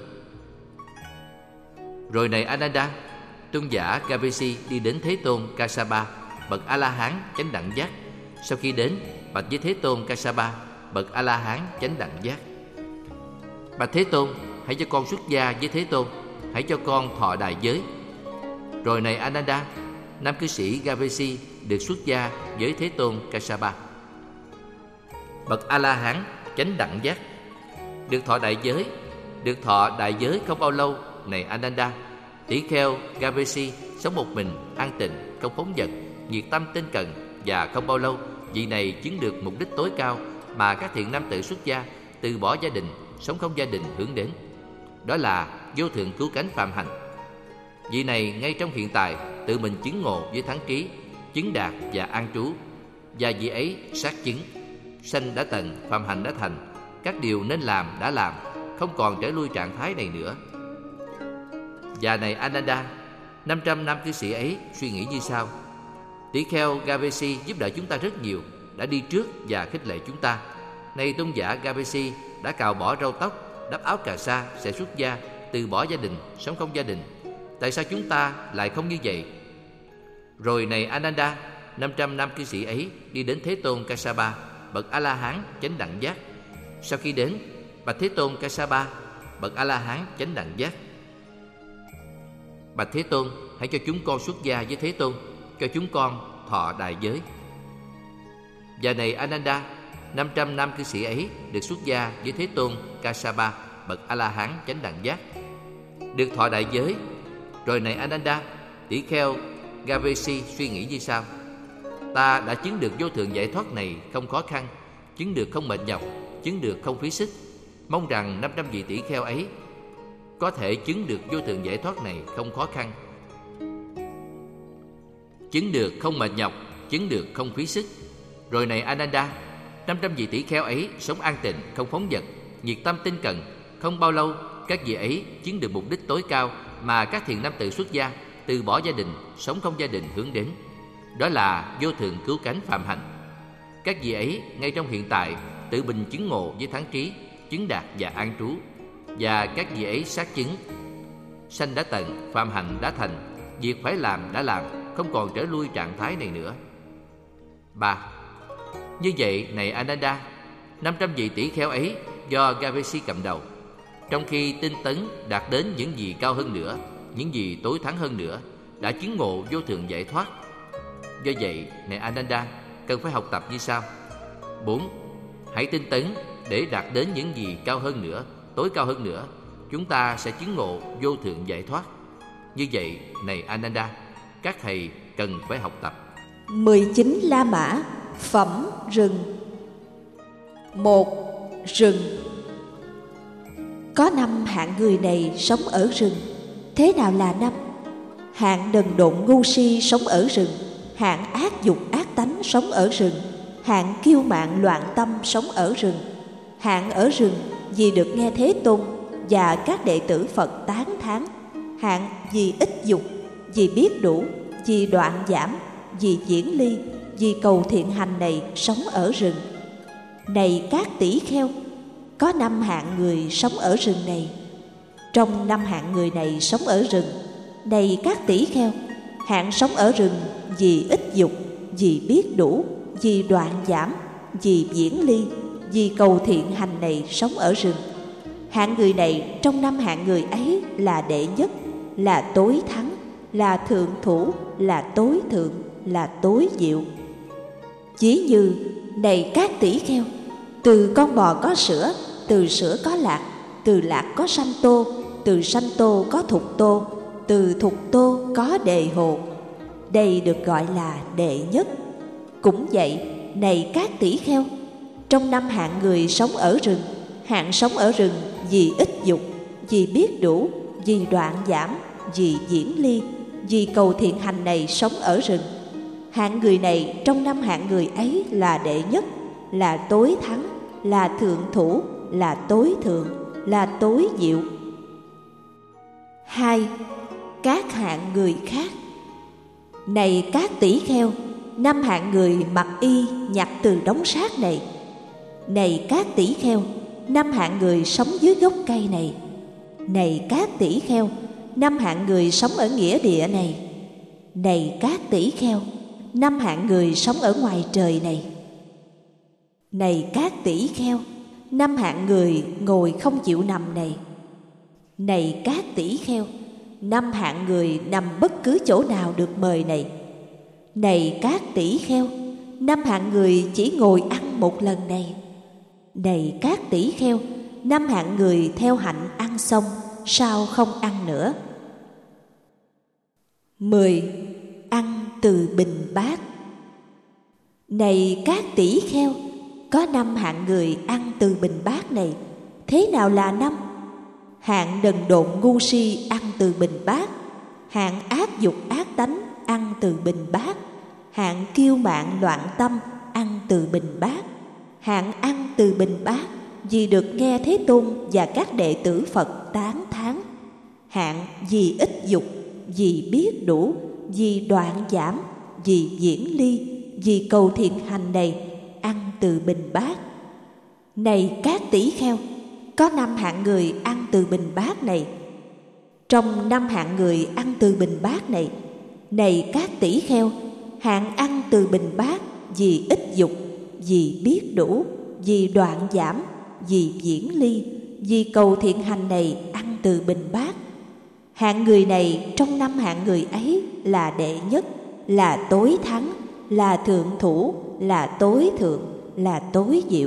Rồi này Ananda, tôn giả Gavesi đi đến Thế Tôn Kassapa, bậc A-la-hán chánh đẳng giác. Sau khi đến, bạch với Thế Tôn Kassapa, bậc A-la-hán chánh đẳng giác: bạch Thế Tôn, hãy cho con xuất gia với Thế Tôn, hãy cho con thọ đại giới. Rồi này Ananda, nam cư sĩ Gavesi được xuất gia với Thế Tôn Kassapa, bậc A-la-hán chánh đẳng giác, được thọ đại giới. Được thọ đại giới không bao lâu, này Ananda, tỷ kheo Gavesi sống một mình, an tịnh, không phóng dật, nhiệt tâm tinh cần. Và không bao lâu, vị này chứng được mục đích tối cao mà các thiện nam tử xuất gia, từ bỏ gia đình, sống không gia đình hướng đến. Đó là vô thượng cứu cánh phạm hành. Vị này ngay trong hiện tại tự mình chứng ngộ với thắng trí, chứng đạt và an trú. Và vị ấy xác chứng: sanh đã tận, phạm hành đã thành, các điều nên làm đã làm, không còn trở lui trạng thái này nữa. Và này Ananda, năm trăm nam cư sĩ ấy suy nghĩ như sau: tỷ kheo Gavesi giúp đỡ chúng ta rất nhiều, đã đi trước và khích lệ chúng ta. Nay tôn giả Gavesi đã cạo bỏ râu tóc, đắp áo cà sa, sẽ xuất gia, từ bỏ gia đình, sống không gia đình. Tại sao chúng ta lại không như vậy? Rồi này Ananda, năm trăm nam cư sĩ ấy đi đến Thế Tôn Kassapa, bậc A-la-hán chánh đẳng giác. Sau khi đến, bạch Thế Tôn Kassapa, bậc A-la-hán chánh đẳng giác: Bạch Thế Tôn, hãy cho chúng con xuất gia với Thế Tôn, cho chúng con thọ đại giới. Và này Ananda, năm trăm nam cư sĩ ấy được xuất gia với Thế Tôn Kassapa, bậc A-la-hán chánh đẳng giác, được thọ đại giới. Rồi này Ananda, tỷ kheo Gavesi suy nghĩ như sau: Ta đã chứng được vô thượng giải thoát này không khó khăn, chứng được không mệt nhọc, chứng được không phí sức. Mong rằng năm trăm vị tỷ kheo ấy có thể chứng được vô thượng giải thoát này không khó khăn, chứng được không mệt nhọc, chứng được không phí sức. Rồi này Ananda, năm trăm vị tỷ kheo ấy sống an tịnh, không phóng dật, nhiệt tâm tinh cần. Không bao lâu, các vị ấy chứng được mục đích tối cao mà các thiện nam tử xuất gia, từ bỏ gia đình, sống không gia đình hướng đến. Đó là vô thượng cứu cánh phạm hạnh. Các vị ấy ngay trong hiện tại tự mình chứng ngộ với thắng trí, chứng đạt và an trú. Và các vị ấy xác chứng: sanh đã tận, phạm hạnh đã thành, việc phải làm đã làm, không còn trở lui trạng thái này nữa. Ba. Như vậy này Ananda, năm trăm vị tỷ kheo ấy do Gavesi cầm đầu, trong khi tinh tấn đạt đến những gì cao hơn nữa, những gì tối thắng hơn nữa, đã chứng ngộ vô thượng giải thoát. Do vậy này Ananda, cần phải học tập như sau. Bốn. Hãy tinh tấn để đạt đến những gì cao hơn nữa, tối cao hơn nữa, chúng ta sẽ chứng ngộ vô thượng giải thoát. Như vậy này Ananda, các thầy cần phải học tập. mười chín La Mã phẩm rừng. Một. Rừng. Có năm hạng người này sống ở rừng. Thế nào là năm? Hạng đần độn ngu si sống ở rừng, hạng ác dục ác tánh sống ở rừng, hạng kiêu mạn loạn tâm sống ở rừng, hạng ở rừng vì được nghe Thế Tôn và các đệ tử Phật tán thán, hạng vì ít dục, vì biết đủ, vì đoạn giảm, vì diễn ly, vì cầu thiện hành này sống ở rừng. Này các tỷ kheo, có năm hạng người sống ở rừng này. Trong năm hạng người này sống ở rừng, này các tỷ kheo, hạng sống ở rừng vì ít dục, vì biết đủ, vì đoạn giảm, vì diễn ly, vì cầu thiện hành này sống ở rừng. Hạng người này trong năm hạng người ấy là đệ nhất, là tối thắng, là thượng thủ, là tối thượng, là tối diệu. Ví như, này các tỷ kheo, từ con bò có sữa, từ sữa có lạc, từ lạc có sanh tô, từ sanh tô có thục tô, từ thục tô có đề hồ. Đây được gọi là đệ nhất. Cũng vậy, này các tỷ kheo, trong năm hạng người sống ở rừng, hạng sống ở rừng vì ít dục, vì biết đủ, vì đoạn giảm, vì diễn ly, vì cầu thiện hành này sống ở rừng. Hạng người này trong năm hạng người ấy là đệ nhất, là tối thắng, là thượng thủ, là tối thượng, là tối diệu. Hai. Các hạng người khác. Này các tỷ kheo, năm hạng người mặc y nhặt từ đống xác này. Này các tỷ kheo, năm hạng người sống dưới gốc cây này. Này các tỷ kheo, năm hạng người sống ở nghĩa địa này. Này các tỷ kheo, năm hạng người sống ở ngoài trời này. Này các tỷ kheo, năm hạng người ngồi không chịu nằm này. Này các tỷ kheo, năm hạng người nằm bất cứ chỗ nào được mời này. Này các tỷ kheo, năm hạng người chỉ ngồi ăn một lần này. Này các tỷ kheo, năm hạng người theo hạnh ăn xong, sao không ăn nữa. Mười. Ăn từ bình bát. Này các tỷ kheo, có năm hạng người ăn từ bình bát này. Thế nào là năm? Hạng đần độn ngu si ăn từ bình bát, hạng ác dục ác tánh ăn từ bình bát, hạng kiêu mạn loạn tâm ăn từ bình bát, hạng ăn từ bình bát vì được nghe Thế Tôn và các đệ tử Phật tán thán, hạng vì ít dục, vì biết đủ, vì đoạn giảm, vì diễn ly, vì cầu thiện hành này ăn từ bình bát. Này các tỷ kheo, có năm hạng người ăn từ bình bát này. Trong năm hạng người ăn từ bình bát này, Này các tỷ kheo, hạng ăn từ bình bát, vì ít dục, vì biết đủ, vì đoạn giảm, vì viễn ly, vì cầu thiện hành này ăn từ bình bát. Hạng người này trong năm hạng người ấy là đệ nhất, là tối thắng, là thượng thủ, là tối thượng, là tối diệu.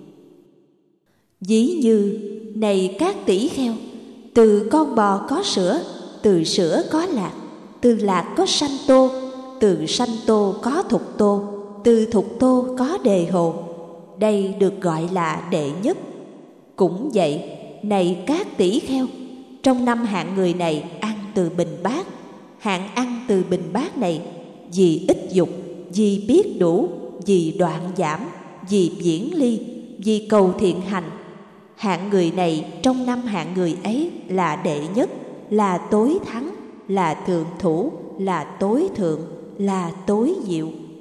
Ví như, này các tỷ kheo, từ con bò có sữa, từ sữa có lạc, từ lạc có sanh tô, từ sanh tô có thục tô, từ thục tô có đề hồ. Đây được gọi là đệ nhất. Cũng vậy, này các tỷ kheo, trong năm hạng người này ăn từ bình bát. Hạng ăn từ bình bát này vì ít dục, vì biết đủ, vì đoạn giảm, vì viễn ly, vì cầu thiện hành. Hạng người này trong năm hạng người ấy là đệ nhất, là tối thắng, là thượng thủ, là tối thượng, là tối diệu.